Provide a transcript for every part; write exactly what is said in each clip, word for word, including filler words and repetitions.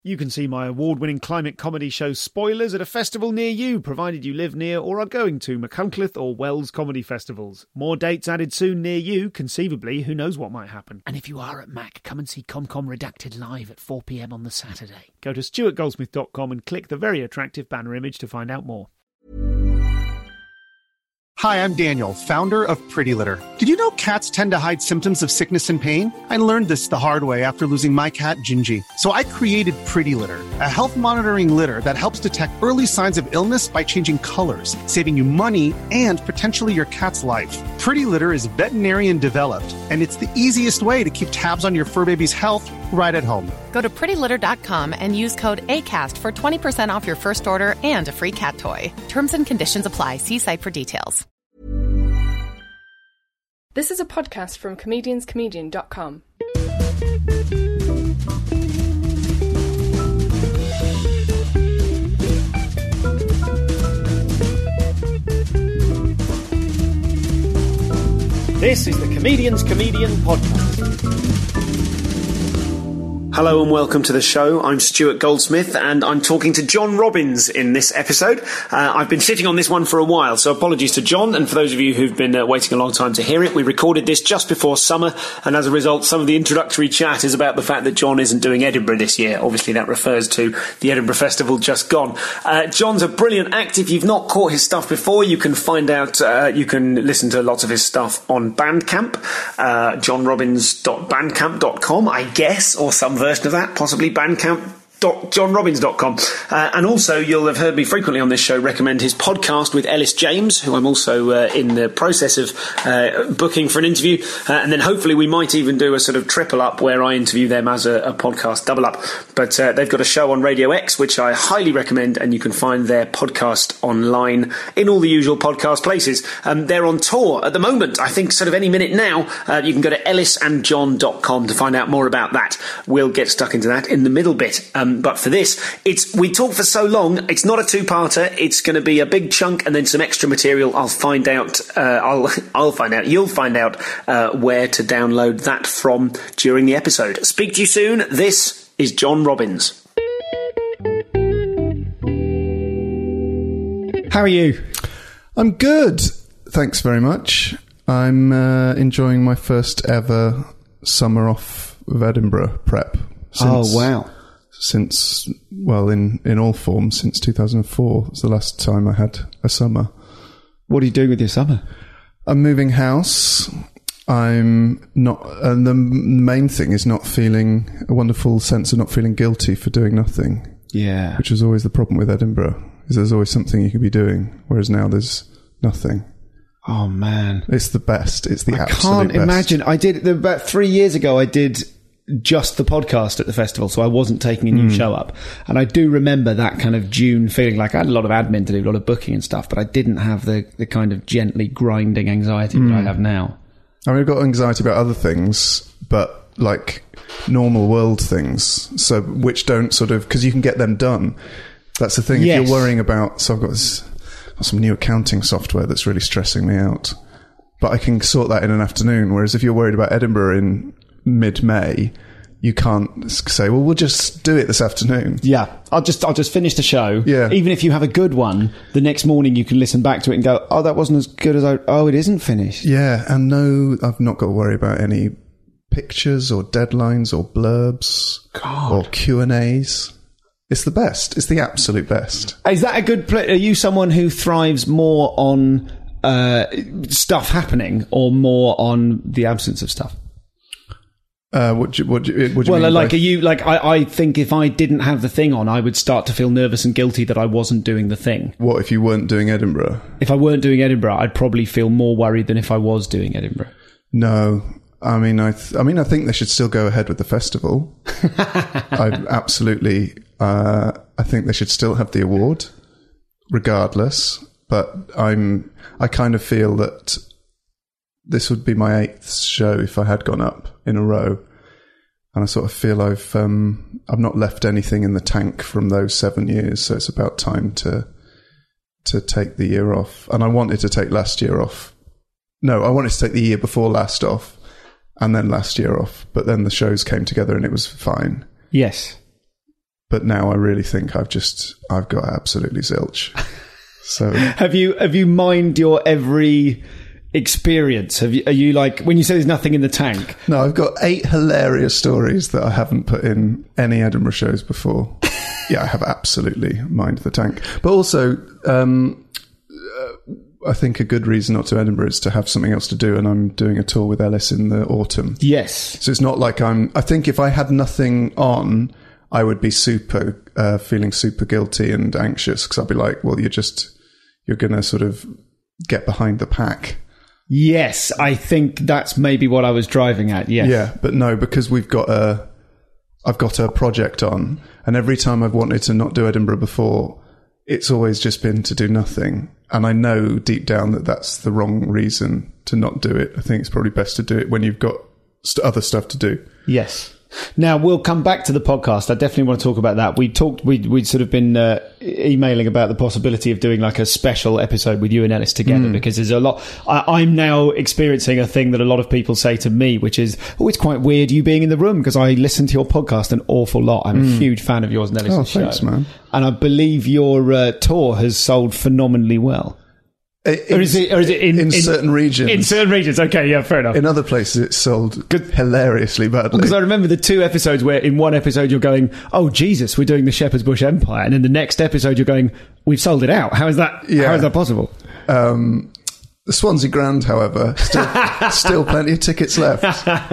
You can see my award-winning climate comedy show Spoilers at a festival near you, provided you live near or are going to Machynlleth or Wells comedy festivals. More dates added soon near you. Conceivably, who knows what might happen. And if you are at Mac, come and see ComCom Redacted live at four p.m. on the Saturday. Go to stuart goldsmith dot com and click the very attractive banner image to find out more. Hi, I'm Daniel, founder of Pretty Litter. Did you know cats tend to hide symptoms of sickness and pain? I learned this the hard way after losing my cat, Gingy. So I created Pretty Litter, a health monitoring litter that helps detect early signs of illness by changing colors, saving you money and potentially your cat's life. Pretty Litter is veterinarian developed, and it's the easiest way to keep tabs on your fur baby's health right at home. Go to pretty litter dot com and use code ACAST for twenty percent off your first order and a free cat toy. Terms and conditions apply. See site for details. This is a podcast from comedians comedian dot com. This is the Comedians Comedian Podcast. Hello and welcome to the show. I'm Stuart Goldsmith and I'm talking to John Robins in this episode. Uh, I've been sitting on this one for a while, so apologies to John, and for those of you who've been uh, waiting a long time to hear it, we recorded this just before summer, and as a result some of the introductory chat is about the fact that John isn't doing Edinburgh this year. Obviously that refers to the Edinburgh Festival just gone. Uh, John's a brilliant act. If you've not caught his stuff before, you can find out, uh, you can listen to lots of his stuff on Bandcamp, uh, john robins dot bandcamp dot com, I guess, or some version of that, possibly bandcamp dot john robins dot com. Uh, and also, you'll have heard me frequently on this show recommend his podcast with Ellis James, who I'm also uh, in the process of uh, booking for an interview. Uh, and then hopefully we might even do a sort of triple up where I interview them as a, a podcast double up. But uh, they've got a show on Radio X, which I highly recommend, and you can find their podcast online in all the usual podcast places. Um, they're on tour at the moment, I think sort of any minute now. Uh, you can go to ellis and john dot com to find out more about that. We'll get stuck into that in the middle bit. Um, But for this, it's we talk for so long, it's not a two-parter. It's going to be a big chunk and then some extra material. I'll find out, uh, I'll I'll find out, you'll find out uh, where to download that from during the episode. Speak to you soon. This is John Robins. How are you? I'm good. Thanks very much. I'm uh, enjoying my first ever summer off of Edinburgh prep. Since, oh, wow. Since, well, in, in all forms, since two thousand four. It was the last time I had a summer. What are you doing with your summer? I'm moving house. I'm not, and the main thing is not feeling a wonderful sense of not feeling guilty for doing nothing. Yeah. Which is always the problem with Edinburgh, is there's always something you could be doing, whereas now there's nothing. Oh, man. It's the best. It's the I absolute can't best. imagine. I did, about three years ago, I did just the podcast at the festival, so I wasn't taking a new mm. show up. And I do remember that kind of June feeling like I had a lot of admin to do, a lot of booking and stuff, but I didn't have the, the kind of gently grinding anxiety mm. that I have now. I mean, I've got anxiety about other things, but like normal world things, so which don't sort of, because you can get them done. That's the thing. Yes. If you're worrying about, so I've got, this, got some new accounting software that's really stressing me out, but I can sort that in an afternoon. Whereas if you're worried about Edinburgh in mid-May, you can't say, well, we'll just do it this afternoon. Yeah, I'll just I'll just finish the show. Yeah. Even if you have a good one, the next morning you can listen back to it and go, oh, that wasn't as good as I... Oh, it isn't finished. Yeah, and no, I've not got to worry about any pictures or deadlines or blurbs God. or Q and A's. It's the best. It's the absolute best. Is that a good... Pl- are you someone who thrives more on uh, stuff happening or more on the absence of stuff? Uh, what do you, what do you, what do you well, mean like, by... are you like? I, I think if I didn't have the thing on, I would start to feel nervous and guilty that I wasn't doing the thing. What if you weren't doing Edinburgh? If I weren't doing Edinburgh, I'd probably feel more worried than if I was doing Edinburgh. No, I mean, I, th- I mean, I think they should still go ahead with the festival. I absolutely, uh, I think they should still have the award, regardless. But I'm, I kind of feel that this would be my eighth show if I had gone up in a row. And I sort of feel I've um, I've not left anything in the tank from those seven years, so it's about time to to take the year off. And I wanted to take last year off. No, I wanted to take the year before last off, and then last year off. But then the shows came together, and it was fine. Yes, but now I really think I've just I've got absolutely zilch. So have you have you mined your every experience? Have you, are you like, when you say there's nothing in the tank? No, I've got eight hilarious stories that I haven't put in any Edinburgh shows before. Yeah, I have absolutely mined the tank. But also, um, uh, I think a good reason not to Edinburgh is to have something else to do, and I'm doing a tour with Ellis in the autumn. Yes. So it's not like I'm... I think if I had nothing on, I would be super, uh, feeling super guilty and anxious, because I'd be like, well, you're just... You're going to sort of get behind the pack. Yes, I think that's maybe what I was driving at, yes. Yeah, but no, because we've got a... I've got a project on, and every time I've wanted to not do Edinburgh before, it's always just been to do nothing. And I know deep down that that's the wrong reason to not do it. I think it's probably best to do it when you've got st- other stuff to do. Yes. Now, we'll come back to the podcast. I definitely want to talk about that. We talked, we, we'd sort of been uh, emailing about the possibility of doing like a special episode with you and Ellis together, mm. because there's a lot. I, I'm now experiencing a thing that a lot of people say to me, which is, oh, it's quite weird you being in the room, because I listen to your podcast an awful lot. I'm mm. a huge fan of yours and Ellis' oh, show. Thanks, man. And I believe your uh, tour has sold phenomenally well. In, or is it, or is it in, in, in certain regions? In certain regions, okay, yeah, fair enough. In other places, it's sold Good. hilariously badly. Because I remember the two episodes where in one episode you're going, oh, Jesus, we're doing the Shepherd's Bush Empire. And in the next episode you're going, we've sold it out. How is that, yeah. how is that possible? Um, the Swansea Grand, however, still, still plenty of tickets left.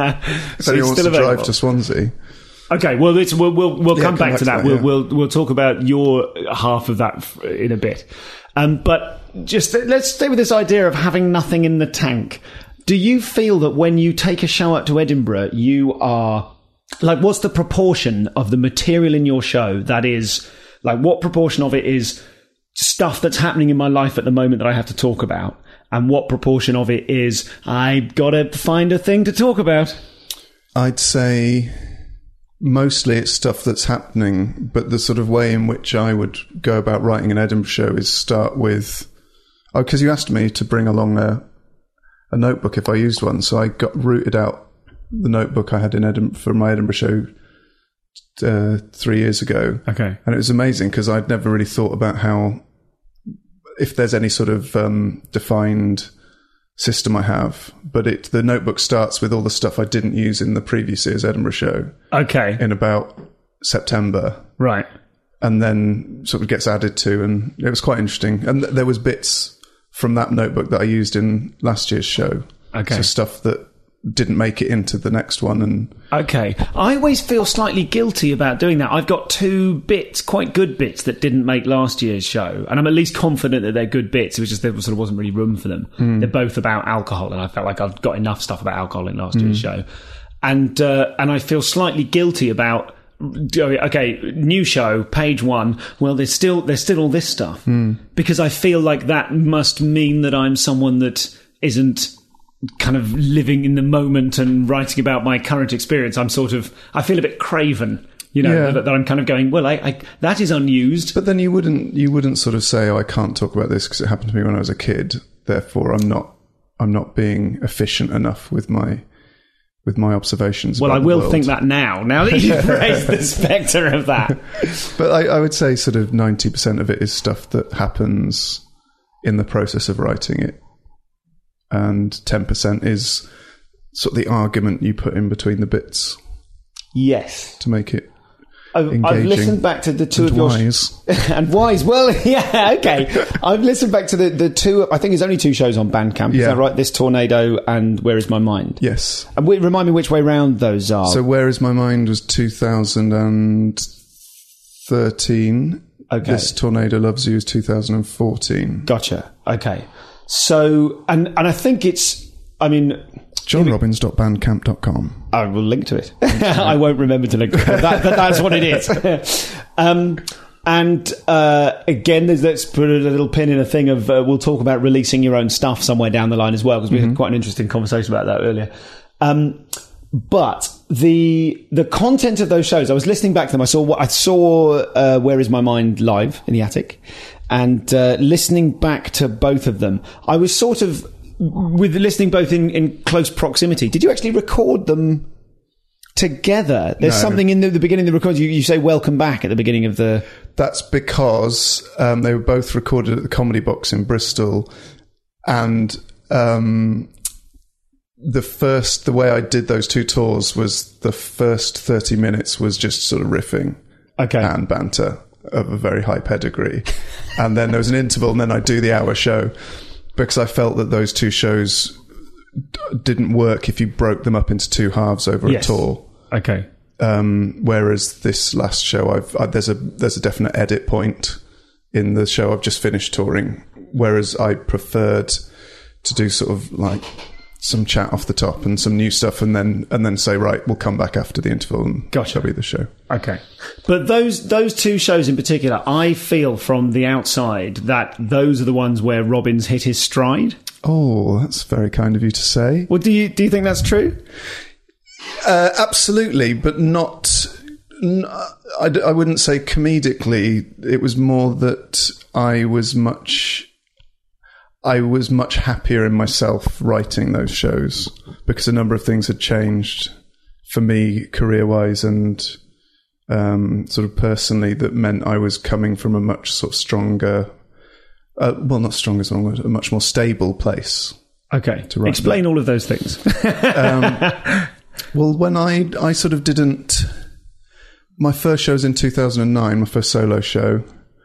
If so anyone wants to available. drive to Swansea. Okay, well, it's, we'll we'll, we'll yeah, come, come back, back to that. that yeah. We'll we'll we'll talk about your half of that in a bit. Um, but just let's stay with this idea of having nothing in the tank. Do you feel that when you take a show up to Edinburgh, you are like, what's the proportion of the material in your show that is like, what proportion of it is stuff that's happening in my life at the moment that I have to talk about, and what proportion of it is I've got to find a thing to talk about? I'd say mostly it's stuff that's happening, but the sort of way in which I would go about writing an Edinburgh show is start with... Oh, because you asked me to bring along a, a notebook if I used one, so I got rooted out the notebook I had in Edinburgh for my Edinburgh show uh, three years ago. Okay. And it was amazing, because I'd never really thought about how... If there's any sort of um, defined system I have, but it the notebook starts with all the stuff I didn't use in the previous year's Edinburgh show. Okay. In about September. Right. And then sort of gets added to, and it was quite interesting. And th- there was bits from that notebook that I used in last year's show. Okay. So stuff that didn't make it into the next one. And okay. I always feel slightly guilty about doing that. I've got two bits, quite good bits, that didn't make last year's show, and I'm at least confident that they're good bits. It was just there sort of wasn't really room for them. Mm. They're both about alcohol, and I felt like I've got enough stuff about alcohol in last mm. year's show. And uh, and I feel slightly guilty about, okay, new show, page one. Well, there's still there's still all this stuff, mm. because I feel like that must mean that I'm someone that isn't kind of living in the moment and writing about my current experience. I'm sort of, I feel a bit craven, you know, yeah. that, that I'm kind of going, well, I, I that is unused. But then you wouldn't you wouldn't sort of say, oh, I can't talk about this because it happened to me when I was a kid. Therefore, I'm not I'm not being efficient enough with my with my observations. Well, about I will the world. think that now. Now that you've raised the spectre of that. But I, I would say sort of ninety percent of it is stuff that happens in the process of writing it. And ten percent is sort of the argument you put in between the bits. Yes. To make it I've, engaging. I've listened back to the two and of your... wise. and wise. Well, yeah, okay. I've listened back to the, the two... I think there's only two shows on Bandcamp. Is yeah. that right? This Tornado and Where Is My Mind? Yes. And we, remind me which way round those are. So Where Is My Mind was two thousand thirteen. Okay. This Tornado Loves You is two thousand fourteen. Gotcha. Okay. So, and, and I think it's, I mean... john robbins dot bandcamp dot com. I will link to it. I won't remember to link to it. But that, but that's what it is. um, and uh, again, there's, let's put a little pin in a thing of, uh, we'll talk about releasing your own stuff somewhere down the line as well, because we mm-hmm. had quite an interesting conversation about that earlier. Um, but the the content of those shows, I was listening back to them. I saw I saw uh, Where Is My Mind live in the attic. And uh, listening back to both of them, I was sort of, with listening both in, in close proximity, did you actually record them together. There's No. something in the, the beginning of the record. You, you say "Welcome Back" at the beginning of the. That's because um, they were both recorded at the Comedy Box in Bristol, and um, the first, the way I did those two tours was the first thirty minutes was just sort of riffing Okay. and banter of a very high pedigree, and then there was an interval, and then I'd do the hour show because I felt that those two shows d- didn't work if you broke them up into two halves over Yes. a tour. Okay. Um, whereas this last show, I've I, there's a there's a definite edit point in the show I've just finished touring. Whereas I preferred to do sort of like some chat off the top and some new stuff, and then and then say, right, we'll come back after the interval and Gotcha. that'll be the show. Okay. But those those two shows in particular, I feel from the outside that those are the ones where Robbins hit his stride. Oh, that's very kind of you to say. Well, do you do you think that's true? Uh, absolutely, but not. N- I, I wouldn't say comedically. It was more that I was much. I was much happier in myself writing those shows because a number of things had changed for me career-wise and um, sort of personally. That meant I was coming from a much sort of stronger. Uh, well, not stronger, as long as a much more stable place. Okay. To write Explain all of those things. um, well, when I I sort of didn't. My first show was in two thousand nine, my first solo show,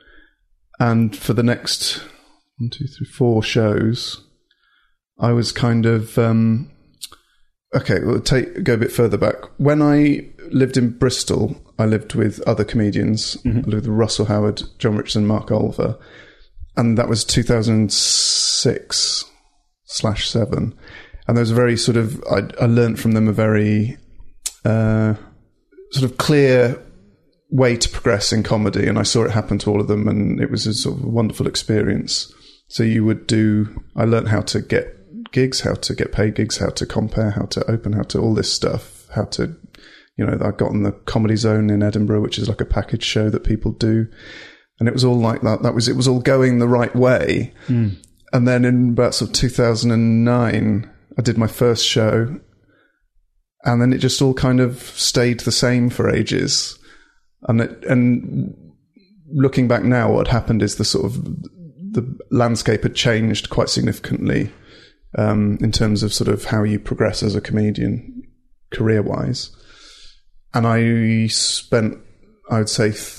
and for the next one, two, three, four shows, I was kind of um, okay. We'll take go a bit further back. When I lived in Bristol, I lived with other comedians. Mm-hmm. I lived with Russell Howard, John Richardson, Mark Olver, and that was two thousand six slash seven. And there was a very sort of, I, I learned from them a very uh, sort of clear way to progress in comedy. And I saw it happen to all of them. And it was a sort of wonderful experience. So you would do, I learned how to get gigs, how to get paid gigs, how to compare, how to open, how to all this stuff, how to, you know, I got on the Comedy Zone in Edinburgh, which is like a package show that people do. And it was all like that. That was, it was all going the right way. Mm. And then in about sort of two thousand nine, I did my first show, and then it just all kind of stayed the same for ages. And it, and looking back now, what had happened is the sort of the landscape had changed quite significantly um, in terms of sort of how you progress as a comedian career-wise. And I spent, I would say, th-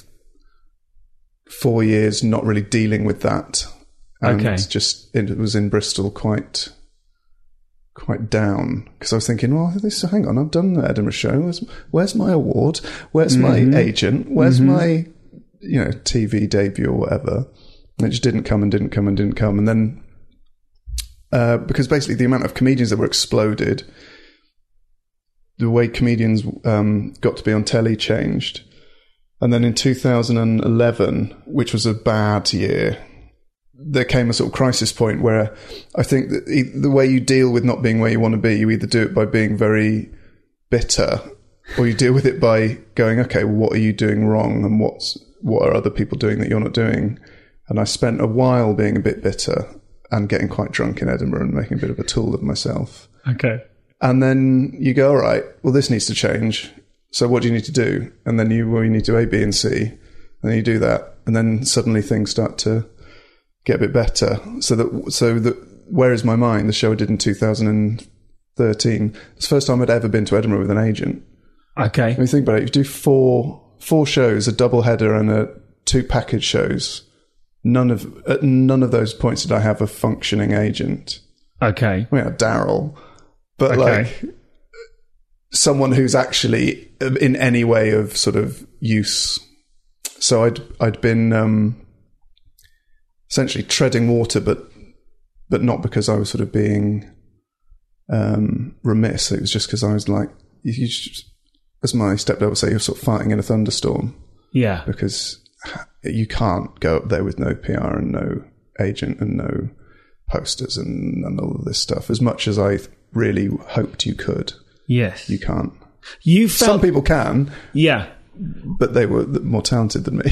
four years not really dealing with that, and okay. just it was in Bristol quite. quite down because I was thinking, well, this, hang on, I've done the Edinburgh show. Where's, where's my award? Where's mm-hmm. my agent? Where's mm-hmm. my, you know, T V debut or whatever? And it just didn't come and didn't come and didn't come. And then, uh, because basically the amount of comedians that were exploded, the way comedians um, got to be on telly changed. And then in two thousand eleven, which was a bad year, there came a sort of crisis point where I think that the way you deal with not being where you want to be, you either do it by being very bitter, or you deal with it by going, okay, well, what are you doing wrong, and what's what are other people doing that you're not doing? And I spent a while being a bit bitter and getting quite drunk in Edinburgh and making a bit of a tool of myself. Okay. And then you go, all right, well, this needs to change. So what do you need to do? And then you, well, you need to A, B, and C. And then you do that. And then suddenly things start to get a bit better. So that, so that, Where Is My Mind, the show I did in two thousand thirteen, it's the first time I'd ever been to Edinburgh with an agent. Okay. When you think about it, you do four, four shows, a double header and a two package shows. None of, at none of those points did I have a functioning agent. Okay. I mean, Daryl, but okay. like someone who's actually in any way of sort of use. So I'd, I'd been, um, essentially treading water, but but not because I was sort of being um, remiss. It was just because I was like, you, you just, as my stepdad would say, you're sort of fighting in a thunderstorm. Yeah. Because you can't go up there with no P R and no agent and no posters and, and all of this stuff. As much as I really hoped you could. Yes. You can't. You felt- Some people can. Yeah. But they were more talented than me.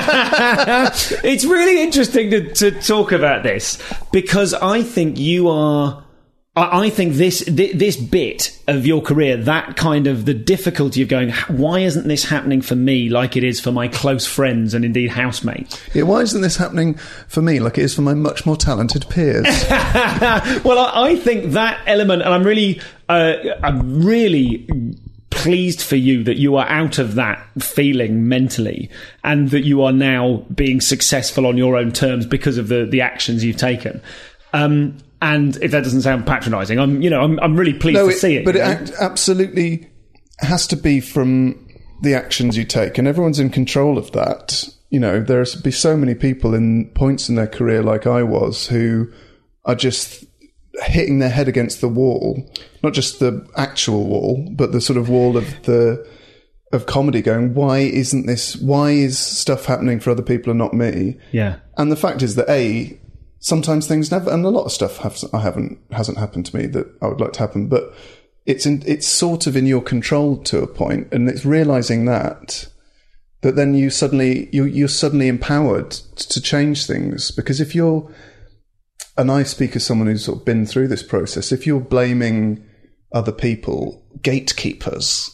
It's really interesting to, to talk about this because I think you are I think this this bit of your career, that kind of the difficulty of going, why isn't this happening for me like it is for my close friends and indeed housemates? Yeah, why isn't this happening for me like it is for my much more talented peers? Well, I, I think that element, and I'm really, uh, I'm really pleased for you that you are out of that feeling mentally, and that you are now being successful on your own terms because of the the actions you've taken. Um, And if that doesn't sound patronising, I'm, you know, I'm, I'm really pleased no, to it, see it. But it know? act- absolutely has to be from the actions you take, and everyone's in control of that. You know, there's be so many people in points in their career, like I was, who are just hitting their head against the wall, not just the actual wall, but the sort of wall of the of comedy. Going, why isn't this? Why is stuff happening for other people and not me? Yeah. And the fact is that a sometimes things never, and a lot of stuff have, I haven't hasn't happened to me that I would like to happen, but it's in, it's sort of in your control to a point, and it's realizing that that then you suddenly you you're suddenly empowered to change things. Because if you're, and I speak as someone who's sort of been through this process, if you're blaming other people, gatekeepers,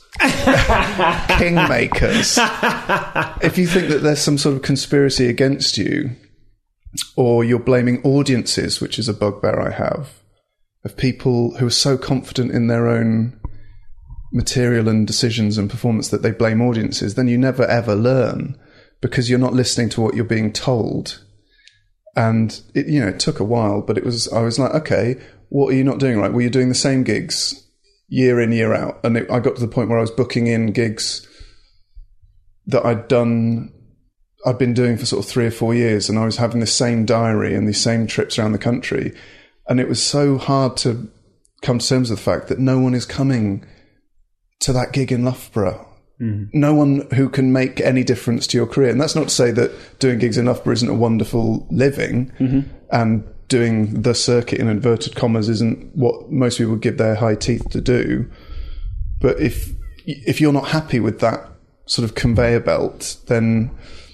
kingmakers, if you think that there's some sort of conspiracy against you, or you're blaming audiences, which is a bugbear I have, of people who are so confident in their own material and decisions and performance that they blame audiences, then you never ever learn, because you're not listening to what you're being told. And it, you know, it took a while, but it was, I was like, okay, what are you not doing right? Well, you're doing the same gigs year in, year out. And it, I got to the point where I was booking in gigs that I'd done I'd been doing for sort of three or four years, and I was having the same diary and these same trips around the country. And it was so hard to come to terms with the fact that no one is coming to that gig in Loughborough. Mm. No one who can make any difference to your career. And that's not to say that doing gigs in Loughborough isn't a wonderful living, mm-hmm. and doing the circuit in inverted commas isn't what most people would give their high teeth to do. But if if you're not happy with that sort of conveyor belt, then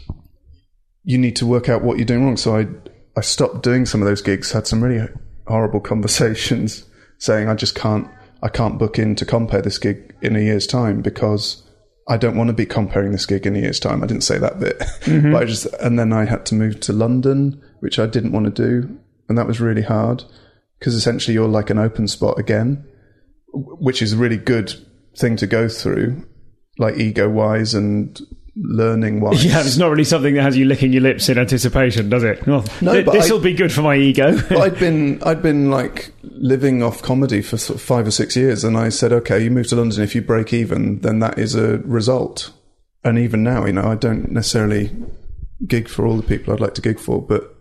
you need to work out what you're doing wrong. So I I stopped doing some of those gigs, had some really horrible conversations saying I just can't I can't book in to compare this gig in a year's time, because I don't want to be comparing this gig in a year's time. I didn't say that bit. Mm-hmm. But I just, and then I had to move to London, which I didn't want to do. And that was really hard, because essentially you're like an open spot again, which is a really good thing to go through, like ego-wise and learning-wise. Yeah, it's not really something that has you licking your lips in anticipation, does it? Well, no, th- but this will I, be good for my ego. But I'd been, I'd been like living off comedy for sort of five or six years, and I said, okay, you move to London, if you break even, then that is a result. And even now, you know, I don't necessarily gig for all the people I'd like to gig for, but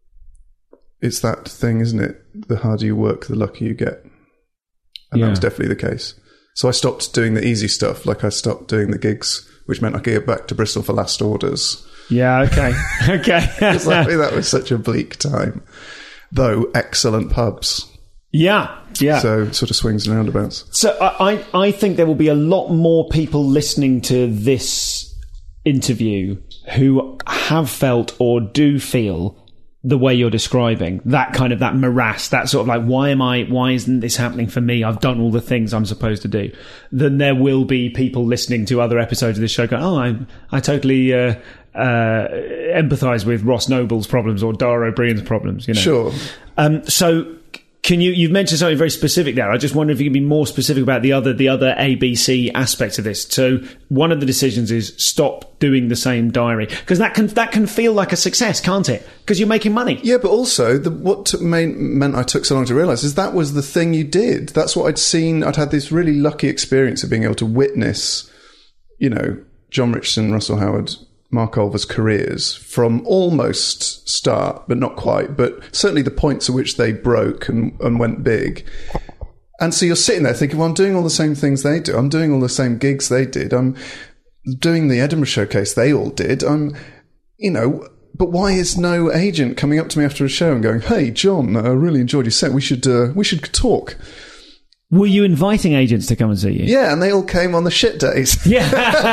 it's that thing, isn't it? The harder you work, the luckier you get. And yeah. that was definitely the case. So I stopped doing the easy stuff, like I stopped doing the gigs, which meant I could get back to Bristol for last orders. Yeah, okay. Okay. Exactly, that was such a bleak time. Though, excellent pubs. Yeah, yeah. So, it sort of swings and roundabouts. So, I, I think there will be a lot more people listening to this interview who have felt or do feel the way you're describing, that kind of, that morass, that sort of like, why am I, why isn't this happening for me? I've done all the things I'm supposed to do. Then there will be people listening to other episodes of this show going, oh, I, I totally uh, uh, empathise with Ross Noble's problems or Dara O'Brien's problems, you know. Sure. Um, so, Can you, you've mentioned something very specific there. I just wonder if you can be more specific about the other, the other A B C aspects of this. So one of the decisions is stop doing the same diary, because that can, that can feel like a success, can't it? Because you're making money. Yeah, but also the, what t- main, meant I took so long to realise is that was the thing you did. That's what I'd seen. I'd had this really lucky experience of being able to witness, you know, John Richardson, Russell Howard, Mark Olver's careers from almost start, but not quite, but certainly the points at which they broke and, and went big. And so you're sitting there thinking, well, I'm doing all the same things they do. I'm doing all the same gigs they did. I'm doing the Edinburgh Showcase they all did. I'm, you know, but why is no agent coming up to me after a show and going, hey, John, I really enjoyed your set. We should, uh, we should talk. Were you inviting agents to come and see you? Yeah, and they all came on the shit days. Yeah.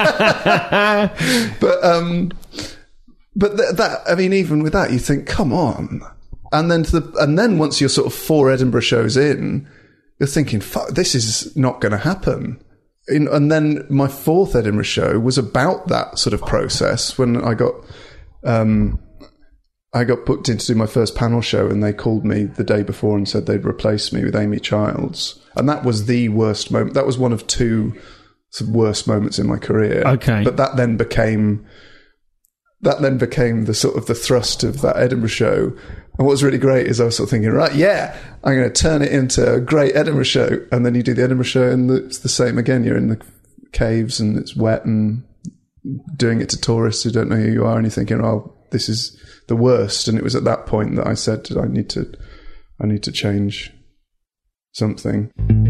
but um, but th- that, I mean, even with that, you think, come on. And then to the, and then once you're sort of four Edinburgh shows in, you're thinking, fuck, this is not going to happen. In, and then my fourth Edinburgh show was about that sort of process when I got um, I got booked in to do my first panel show, and they called me the day before and said they'd replace me with Amy Childs. And that was the worst moment. That was one of two sort of worst moments in my career. Okay. But that then became that then became the sort of the thrust of that Edinburgh show. And what was really great is I was sort of thinking, right, yeah, I'm going to turn it into a great Edinburgh show. And then you do the Edinburgh show and it's the same again. You're in the caves and it's wet and doing it to tourists who don't know who you are. And you're thinking, oh, this is the worst. And it was at that point that I said, I need to, I need to change something.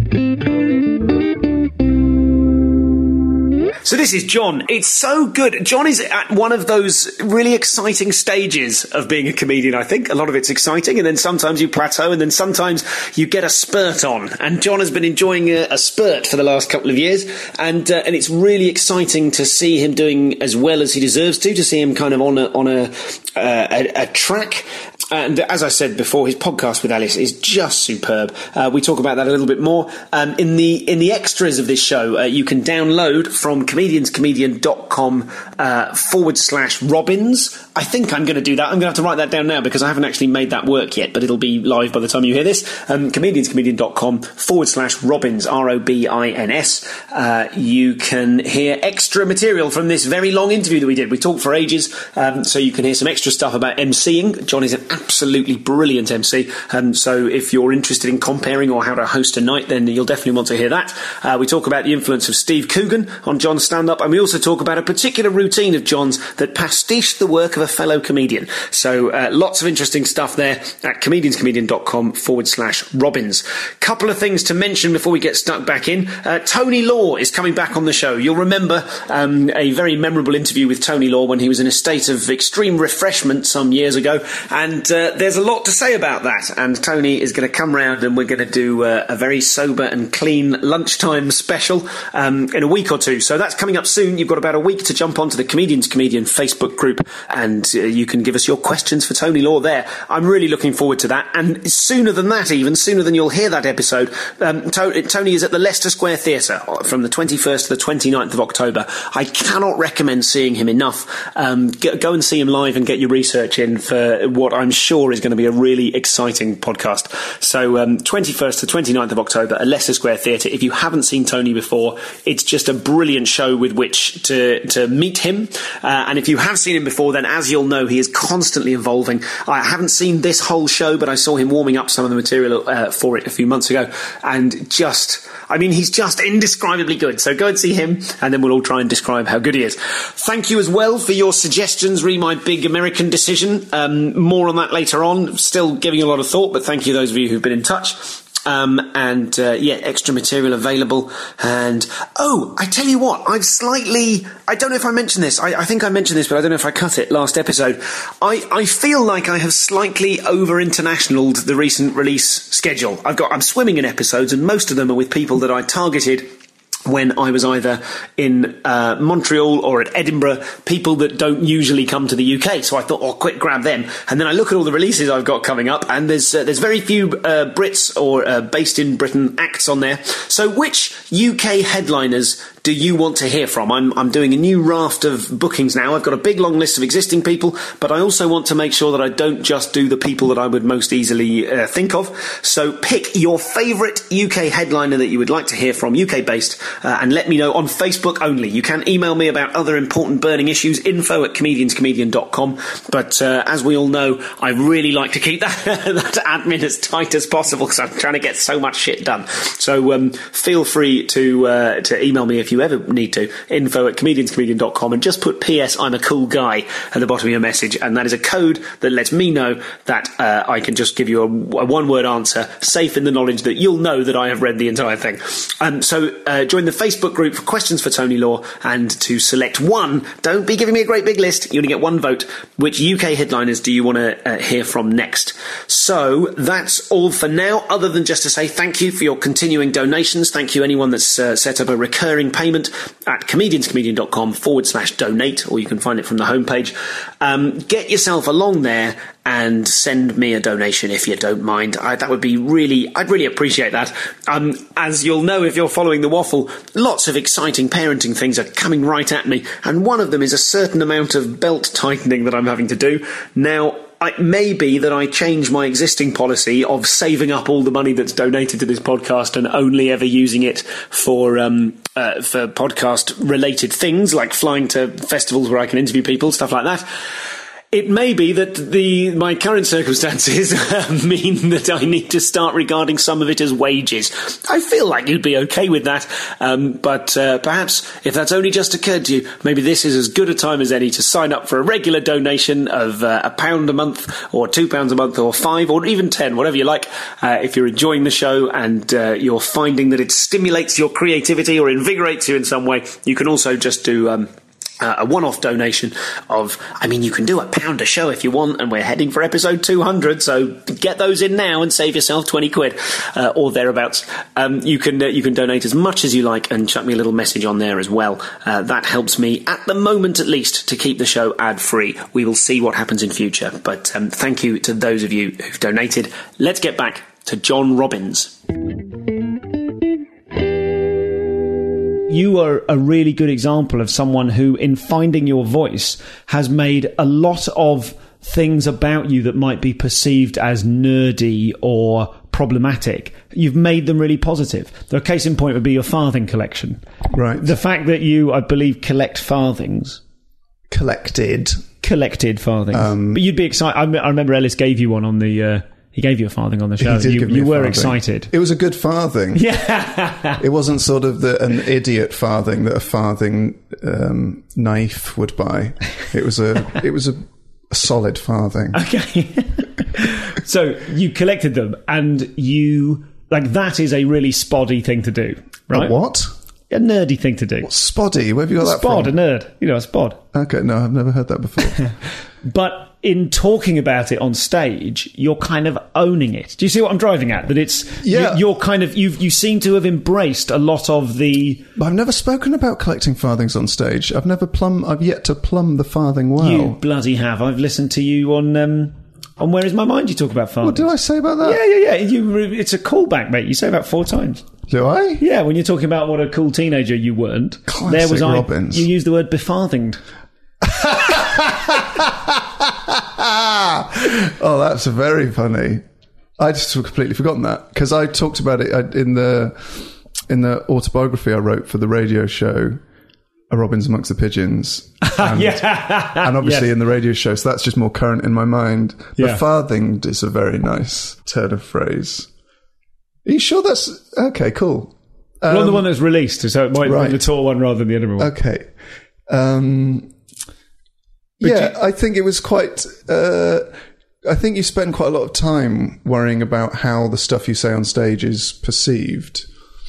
So this is John. It's so good. John is at one of those really exciting stages of being a comedian, I think. A lot of it's exciting, and then sometimes you plateau, and then sometimes you get a spurt on. And John has been enjoying a, a spurt for the last couple of years, and uh, and it's really exciting to see him doing as well as he deserves to, to see him kind of on a, on a, uh, a, a track. And as I said before, his podcast with Alice is just superb. Uh, we talk about that a little bit more. Um, in the in the extras of this show, uh, you can download from comedianscomedian.com uh, forward slash Robbins. I think I'm going to do that. I'm going to have to write that down now because I haven't actually made that work yet, but it'll be live by the time you hear this. Um, comedianscomedian.com forward slash Robbins, R O B I N S. Uh, you can hear extra material from this very long interview that we did. We talked for ages, um, so you can hear some extra stuff about emceeing. John is an absolutely brilliant M C, um, so if you're interested in comparing or how to host a night, then you'll definitely want to hear that. Uh, we talk about the influence of Steve Coogan on John's stand-up, and we also talk about a particular routine of John's that pastiched the work of a fellow comedian. So uh, lots of interesting stuff there at comedianscomedian.com forward slash Robbins. Couple of things to mention before we get stuck back in. Uh, Tony Law is coming back on the show. You'll remember um, a very memorable interview with Tony Law when he was in a state of extreme refreshment some years ago, and uh, there's a lot to say about that, and Tony is going to come round and we're going to do uh, a very sober and clean lunchtime special um, in a week or two. So that's coming up soon. You've got about a week to jump onto the Comedians Comedian Facebook group, and uh, you can give us your questions for Tony Law there. I'm really looking forward to that, and sooner than that, even sooner than you'll hear that episode, um, to- Tony is at the Leicester Square Theatre from the twenty-first to the twenty-ninth of October. I cannot recommend seeing him enough. Um, go, go and see him live and get your research in for what I'm sure is going to be a really exciting podcast. So um, twenty-first to twenty-ninth of October at Leicester Square Theatre. If you haven't seen Tony before, it's just a brilliant show with which to, to meet him. Uh, and if you have seen him before, then as you'll know, he is constantly evolving. I haven't seen this whole show, but I saw him warming up some of the material uh, for it a few months ago. And just, I mean, he's just indescribably good. So go and see him, and then we'll all try and describe how good he is. Thank you as well for your suggestions, re my big American decision. Um, more on that later on. Still giving a lot of thought, but thank you those of you who've been in touch. Um, and uh, yeah, extra material available. And oh, I tell you what, I've slightly, I don't know if I mentioned this, I, I think I mentioned this, but I don't know if I cut it last episode. I, I feel like I have slightly over-internationaled the recent release schedule. I've got, I'm swimming in episodes, and most of them are with people that I targeted when I was either in uh, Montreal or at Edinburgh, people that don't usually come to the U K. So I thought, oh, quick, grab them. And then I look at all the releases I've got coming up, and there's uh, there's very few uh, Brits or uh, based in Britain acts on there. So which U K headliners do you want to hear from? I'm I'm doing a new raft of bookings now. I've got a big long list of existing people, but I also want to make sure that I don't just do the people that I would most easily uh, think of. So pick your favourite U K headliner that you would like to hear from, U K based, uh, and let me know on Facebook only. You can email me about other important burning issues, info at comedianscomedian dot com. But uh, as we all know, I really like to keep that, that admin as tight as possible because I'm trying to get so much shit done. So um, feel free to uh, to email me if you ever need to, info at comedianscomedian dot com, and just put P S I'm a cool guy at the bottom of your message, and that is a code that lets me know that uh, I can just give you a, a one-word answer, safe in the knowledge that you'll know that I have read the entire thing. Um, so uh, join the Facebook group for questions for Tony Law, and to select one, don't be giving me a great big list, you only get one vote, which U K headliners do you want to uh, hear from next. So that's all for now, other than just to say thank you for your continuing donations. Thank you anyone that's uh, set up a recurring payment payment at comedianscomedian.com forward slash donate, or you can find it from the homepage. Um, get yourself along there and send me a donation if you don't mind. I, that would be really, I'd really appreciate that. Um, as you'll know if you're following The Waffle, lots of exciting parenting things are coming right at me, and one of them is a certain amount of belt tightening that I'm having to do. Now, it may be that I change my existing policy of saving up all the money that's donated to this podcast and only ever using it for um, uh, for podcast-related things, like flying to festivals where I can interview people, stuff like that. It may be that the my current circumstances mean that I need to start regarding some of it as wages. I feel like you'd be okay with that, um, but uh, perhaps if that's only just occurred to you, maybe this is as good a time as any to sign up for a regular donation of uh, a pound a month, or two pounds a month, or five, or even ten, whatever you like. Uh, if you're enjoying the show and uh, you're finding that it stimulates your creativity or invigorates you in some way, you can also just do Um, Uh, a one-off donation of, I mean, you can do a pound a show if you want, and we're heading for episode two hundred, so get those in now and save yourself twenty quid, uh, or thereabouts. Um, you can uh, you can donate as much as you like and chuck me a little message on there as well. Uh, that helps me, at the moment at least, to keep the show ad-free. We will see what happens in future, but um, thank you to those of you who've donated. Let's get back to John Robbins. You are a really good example of someone who, in finding your voice, has made a lot of things about you that might be perceived as nerdy or problematic. You've made them really positive. The case in point would be your farthing collection. Right. The fact that you, I believe, collect farthings. Collected. Collected farthings. Um, but you'd be excited. I, I remember Ellis gave you one on the... Uh, He gave you a farthing on the show. He did you give me you a were farthing. excited. It was a good farthing. Yeah. It wasn't sort of the, an idiot farthing that a farthing um, knife would buy. It was a it was a, a solid farthing. Okay. So you collected them, and you like that is a really spoddy thing to do, right? A what? A nerdy thing to do. What, spoddy? Where have you got that Spod, from? a nerd. You know, a spod. Okay, no, I've never heard that before. But in talking about it on stage, you're kind of owning it. Do you see what I'm driving at? That it's yeah. you, you're kind of you you seem to have embraced a lot of the. But I've never spoken about collecting farthings on stage. I've never plumb. I've yet to plumb the farthing well. You bloody have. I've listened to you on um, on Where Is My Mind. You talk about farthings. What did I say about that? Yeah, yeah, yeah. You, it's a callback, mate. You say about four times. Do I? Yeah, when you're talking about what a cool teenager you weren't. Classic there was Robbins. I. You used the word befarthinged. Oh, that's very funny. I just completely forgotten that because I talked about it in the in the autobiography I wrote for the radio show, A Robbins Amongst the Pigeons, and, yeah. and obviously yes. in the radio show, so that's just more current in my mind. Yeah. Befarthinged is a very nice turn of phrase. Are you sure that's okay? Cool. Um, Well, the one that's released, so it might right. be the Tour one rather than the Edinburgh one. Okay. Um, yeah, you, I think it was quite... Uh, I think you spend quite a lot of time worrying about how the stuff you say on stage is perceived.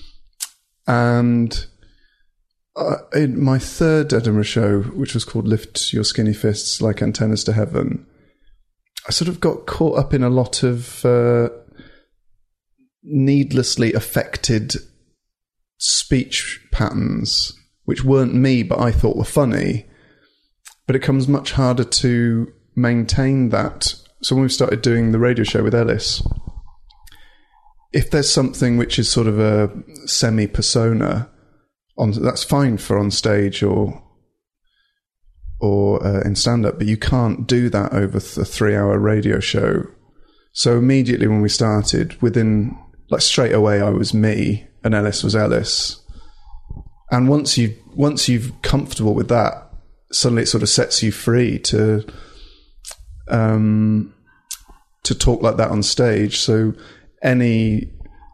And uh, in my third Edinburgh show, which was called Lift Your Skinny Fists Like Antennas to Heaven, I sort of got caught up in a lot of uh, needlessly affected speech patterns, which weren't me, but I thought were funny. But it comes much harder to maintain that. So when we started doing the radio show with Ellis, if there's something which is sort of a semi-persona, on that's fine for on stage or or uh, in stand-up, but you can't do that over a three-hour radio show. So immediately when we started, within, like straight away, I was me and Ellis was Ellis. And once you once you're comfortable with that, suddenly it sort of sets you free to um to talk like that on stage. So any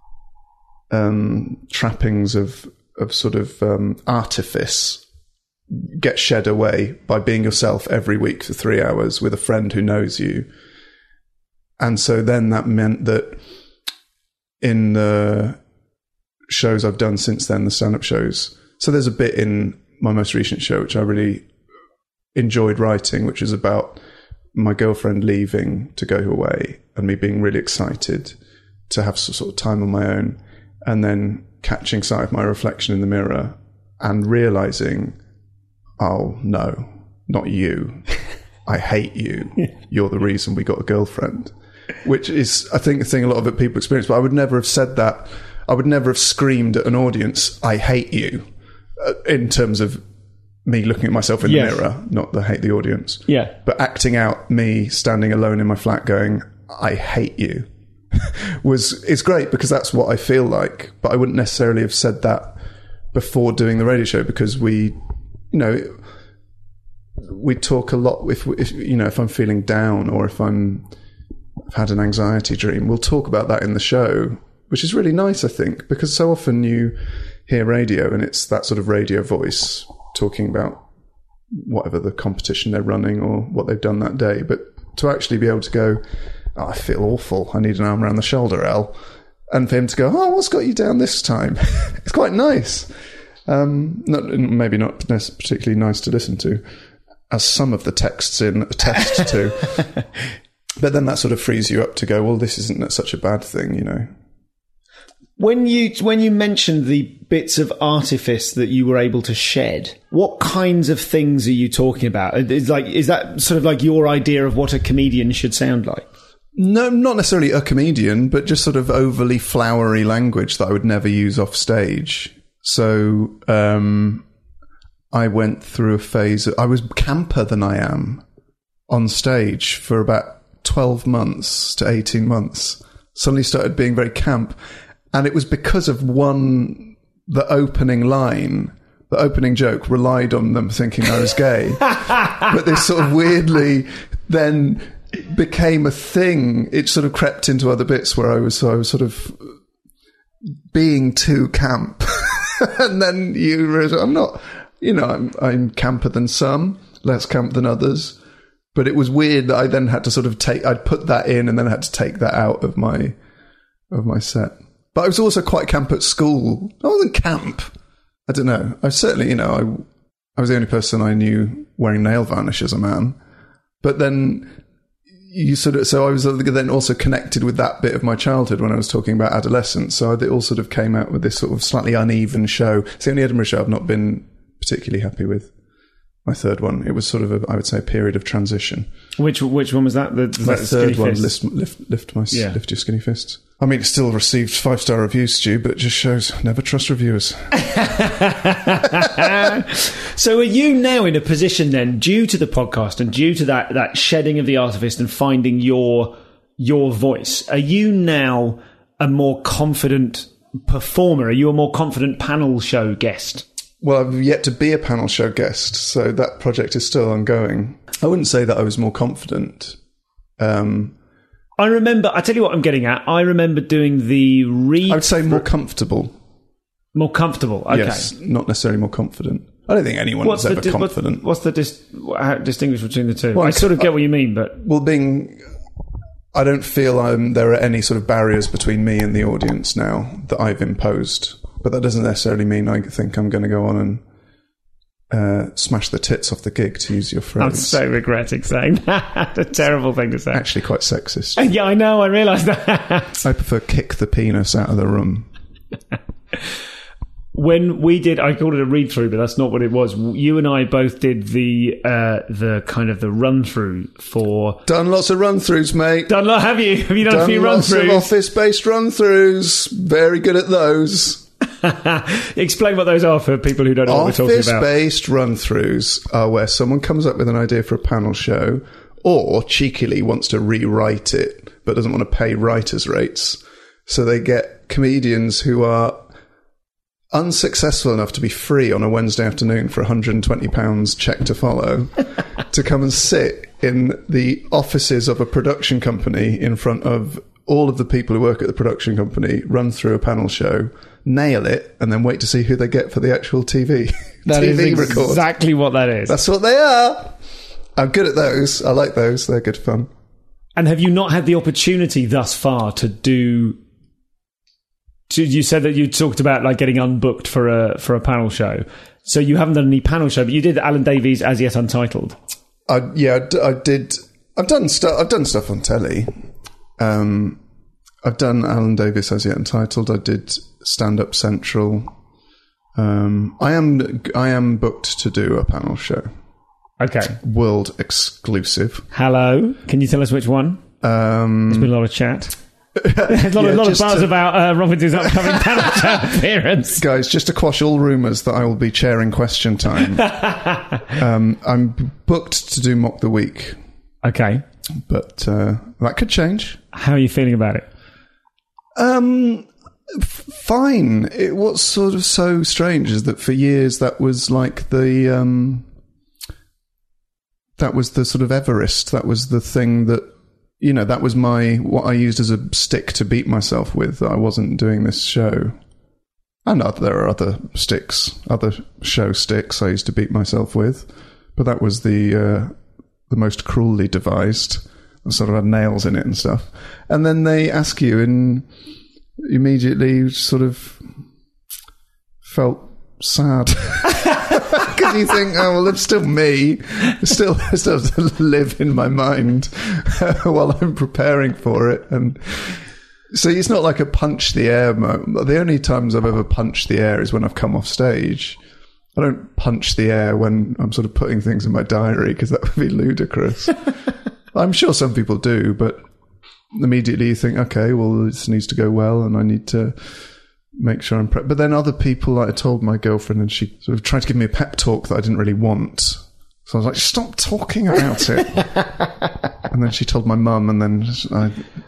um trappings of of sort of um artifice get shed away by being yourself every week for three hours with a friend who knows you. And so then that meant that in the shows I've done since then, the stand-up shows, so there's a bit in my most recent show which I really enjoyed writing, which is about my girlfriend leaving to go away and me being really excited to have some sort of time on my own, and then catching sight of my reflection in the mirror and realising, oh, no, not you. I hate you. You're the reason we got a girlfriend. Which is, I think, a thing a lot of people experience. But I would never have said that. I would never have screamed at an audience, I hate you, uh, in terms of me looking at myself in yes. the mirror, not the hate the audience. Yeah. But acting out me standing alone in my flat going, I hate you, was is great because that's what I feel like. But I wouldn't necessarily have said that before doing the radio show because we, you know, we talk a lot. If, if you know, if I'm feeling down or if I'm I've had an anxiety dream, we'll talk about that in the show, which is really nice, I think, because so often you hear radio and it's that sort of radio voice talking about whatever the competition they're running or what they've done that day. But to actually be able to go, oh, I feel awful, I need an arm around the shoulder, Al. And for him to go, oh, what's got you down this time? It's quite nice. Um, not, maybe not particularly nice to listen to, as some of the texts in attest to. But then that sort of frees you up to go, well, this isn't such a bad thing, you know. When you when you mentioned the bits of artifice that you were able to shed, what kinds of things are you talking about? Is like is that sort of like your idea of what a comedian should sound like? No, not necessarily a comedian, but just sort of overly flowery language that I would never use off stage. So um, I went through a phase. I was camper than I am on stage for about twelve months to eighteen months. Suddenly started being very camp. And it was because of one, the opening line, the opening joke relied on them thinking I was gay. But this sort of weirdly then became a thing. It sort of crept into other bits where I was, so I was sort of being too camp. And then you realize, I'm not, you know, I'm, I'm camper than some, less camp than others. But it was weird that I then had to sort of take, I'd put that in and then I had to take that out of my, of my set. But I was also quite camp at school. I wasn't camp. I don't know. I certainly, you know, I, I was the only person I knew wearing nail varnish as a man. But then you sort of, so I was then also connected with that bit of my childhood when I was talking about adolescence. So it all sort of came out with this sort of slightly uneven show. It's the only Edinburgh show I've not been particularly happy with. My third one. It was sort of, a, I would say, a period of transition. Which which one was that? The, my that third one, lift, lift, lift my yeah. lift your skinny fists. I mean, it still received five star reviews, Stu, but it just shows never trust reviewers. So, are you now in a position then, due to the podcast and due to that that shedding of the artifice and finding your your voice? Are you now a more confident performer? Are you a more confident panel show guest? Well, I've yet to be a panel show guest, so that project is still ongoing. I wouldn't say that I was more confident. Um, I remember, I tell you what I'm getting at, I remember doing the read... I would say more comfortable. More comfortable, okay. Yes, not necessarily more confident. I don't think anyone what's was ever di- confident. What's the dis- how distinguish between the two? Well, I sort of get what you mean, but... Well, being... I don't feel I'm, there are any sort of barriers between me and the audience now that I've imposed. But that doesn't necessarily mean I think I'm going to go on and uh, smash the tits off the gig, to use your phrase. I'm so regretting saying that. A terrible thing to say. Actually quite sexist. Yeah, I know, I realise that. I prefer kick the penis out of the room. When we did, I called it a read-through, but that's not what it was. You and I both did the uh, the kind of the run-through for... Done lots of run-throughs, mate. Done lot, have you? Have you done, done a few run-throughs? Done lots of office-based run-throughs. Very good at those. Explain what those are for people who don't know what we're talking about. Office-based run-throughs are where someone comes up with an idea for a panel show or cheekily wants to rewrite it but doesn't want to pay writers' rates. So they get comedians who are unsuccessful enough to be free on a Wednesday afternoon for one hundred twenty pounds check to follow to come and sit in the offices of a production company in front of all of the people who work at the production company, run through a panel show, nail it, and then wait to see who they get for the actual T V. That T V is record. Exactly what that is. That's what they are. I'm good at those. I like those. They're good fun. And have you not had the opportunity thus far to do... To, you said that you talked about like getting unbooked for a for a panel show. So you haven't done any panel show, but you did Alan Davies As Yet Untitled. I, yeah, I, d- I did. I've done stuff. I've done stuff on telly. Um, I've done Alan Davies As Yet Untitled. I did Stand Up Central. Um, I am I am booked to do a panel show. Okay. World exclusive. Hello. Can you tell us which one? Um, There's been a lot of chat. There's a lot, yeah, a lot of buzz to, about uh, Robbins' upcoming panel show appearance. Guys, just to quash all rumours that I will be chairing Question Time, um, I'm booked to do Mock the Week. Okay. But uh, that could change. How are you feeling about it? Um, f- fine. It, what's sort of so strange is that for years that was like the... Um, that was the sort of Everest. That was the thing that... You know, that was my what I used as a stick to beat myself with. I wasn't doing this show. And other, there are other sticks, other show sticks I used to beat myself with. But that was the uh, the most cruelly devised. It sort of had nails in it and stuff. And then they ask you and immediately sort of felt sad. Because you think, oh, well, it's still me. It still, it still has to live in my mind while I'm preparing for it. And so it's not like a punch the air moment. The only times I've ever punched the air is when I've come off stage. I don't punch the air when I'm sort of putting things in my diary because that would be ludicrous. I'm sure some people do, but immediately you think, okay, well, this needs to go well and I need to make sure I'm prepped. But then other people, like I told my girlfriend, and she sort of tried to give me a pep talk that I didn't really want. So I was like, stop talking about it. And then she told my mum, and then I,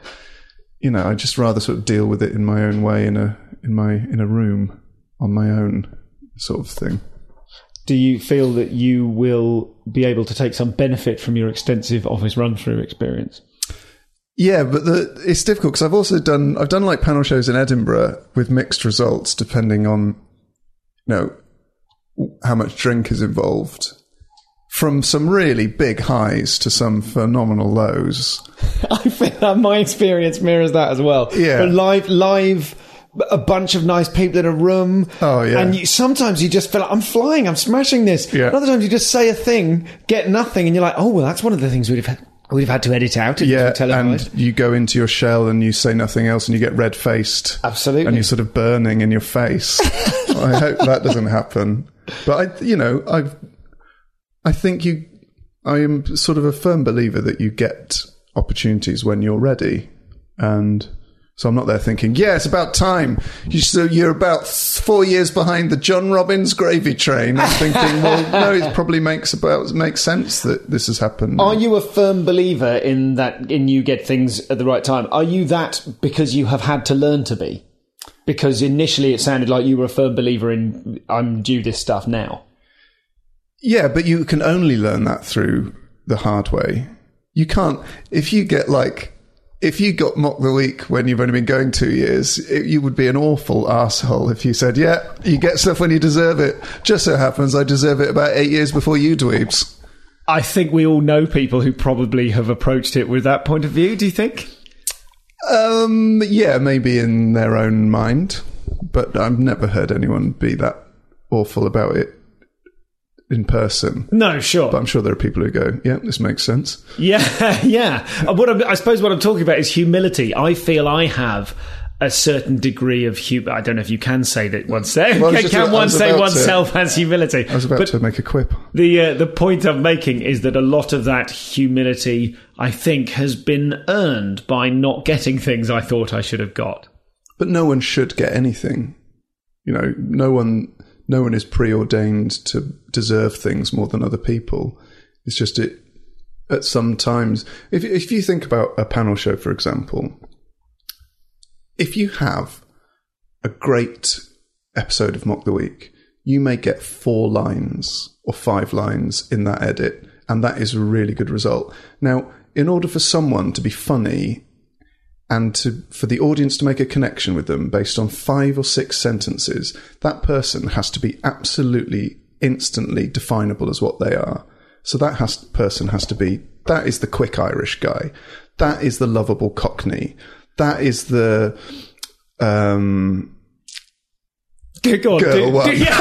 you know, I just rather sort of deal with it in my own way in a in my in a room on my own sort of thing. Do you feel that you will be able to take some benefit from your extensive office run-through experience? Yeah, but the, it's difficult because I've also done I've done like panel shows in Edinburgh with mixed results depending on, you know, how much drink is involved. From some really big highs to some phenomenal lows. I feel that my experience mirrors that as well. Yeah, but live, live, a bunch of nice people in a room. Oh yeah, and you, sometimes you just feel like I'm flying, I'm smashing this. Yeah. And other times you just say a thing, get nothing, and you're like, oh well, that's one of the things we'd have had. We'd have had to edit out. If yeah, it was televised. And you go into your shell and you say nothing else and you get red-faced. Absolutely. And you're sort of burning in your face. I hope that doesn't happen. But, I, you know, I I think you... I am sort of a firm believer that you get opportunities when you're ready. And so I'm not there thinking, yeah, it's about time. You, so you're about four years behind the John Robbins gravy train. I'm thinking, well, no, it probably makes about makes sense that this has happened. Are you a firm believer in that, in you get things at the right time? Are you that because you have had to learn to be? Because initially it sounded like you were a firm believer in, I'm due this stuff now. Yeah, but you can only learn that through the hard way. You can't, if you get like, if you got Mock the Week when you've only been going two years, it, you would be an awful arsehole if you said, yeah, you get stuff when you deserve it. Just so happens I deserve it about eight years before you dweebs. I think we all know people who probably have approached it with that point of view, do you think? Um, yeah, maybe in their own mind. But I've never heard anyone be that awful about it in person. No, sure. But I'm sure there are people who go, yeah, this makes sense. Yeah, yeah. What I'm, I suppose what I'm talking about is humility. I feel I have a certain degree of humility. I don't know if you can say that one say. Well, can can one say oneself to, has humility? I was about but to make a quip. The uh, the point I'm making is that a lot of that humility, I think, has been earned by not getting things I thought I should have got. But no one should get anything. You know, no one... No one is preordained to deserve things more than other people. It's just it. At some times, if if you think about a panel show, for example, if you have a great episode of Mock the Week, you may get four lines or five lines in that edit, and that is a really good result. Now, in order for someone to be funny and to for the audience to make a connection with them based on five or six sentences, that person has to be absolutely instantly definable as what they are. So that has, person has to be, that is the quick Irish guy. That is the lovable Cockney. That is the... Um, Go on, girl do, one. Do, yeah.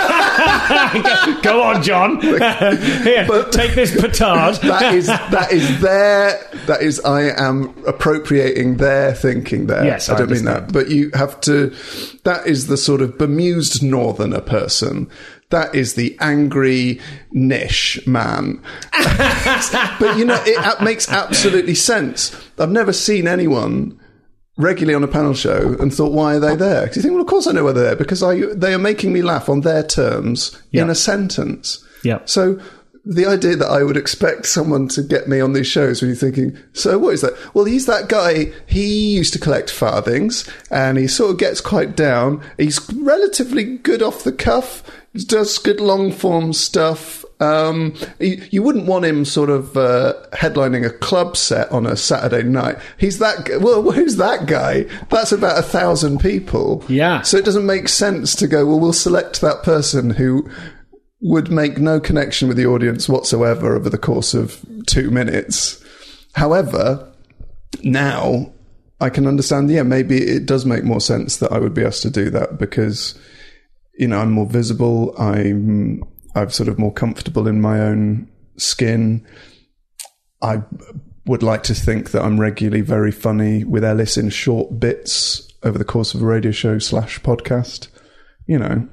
go, go on, John. Here, But- take this petard. That is that is their that is I am appropriating their thinking there. Yes, I I don't mean understand. that. But you have to that is the sort of bemused northerner person. That is the angry niche man. But you know, it a- makes absolutely sense. I've never seen anyone regularly on a panel show and thought, why are they there? Because you think, well, of course I know why they're there, because I, they are making me laugh on their terms Yeah. in a sentence. Yeah. So the idea that I would expect someone to get me on these shows when you're thinking, so what is that? Well, he's that guy, he used to collect farthings and he sort of gets quite down. He's relatively good off the cuff, does good long form stuff. Um, you, you wouldn't want him sort of uh, headlining a club set on a Saturday night. He's that. G- well, who's that guy? That's about a thousand people. Yeah. So it doesn't make sense to go, well, we'll select that person who would make no connection with the audience whatsoever over the course of two minutes. However, now I can understand. Yeah, maybe it does make more sense that I would be asked to do that because, you know, I'm more visible. I'm I'm sort of more comfortable in my own skin. I would like to think that I'm regularly very funny with Ellis in short bits over the course of a radio show slash podcast, you know.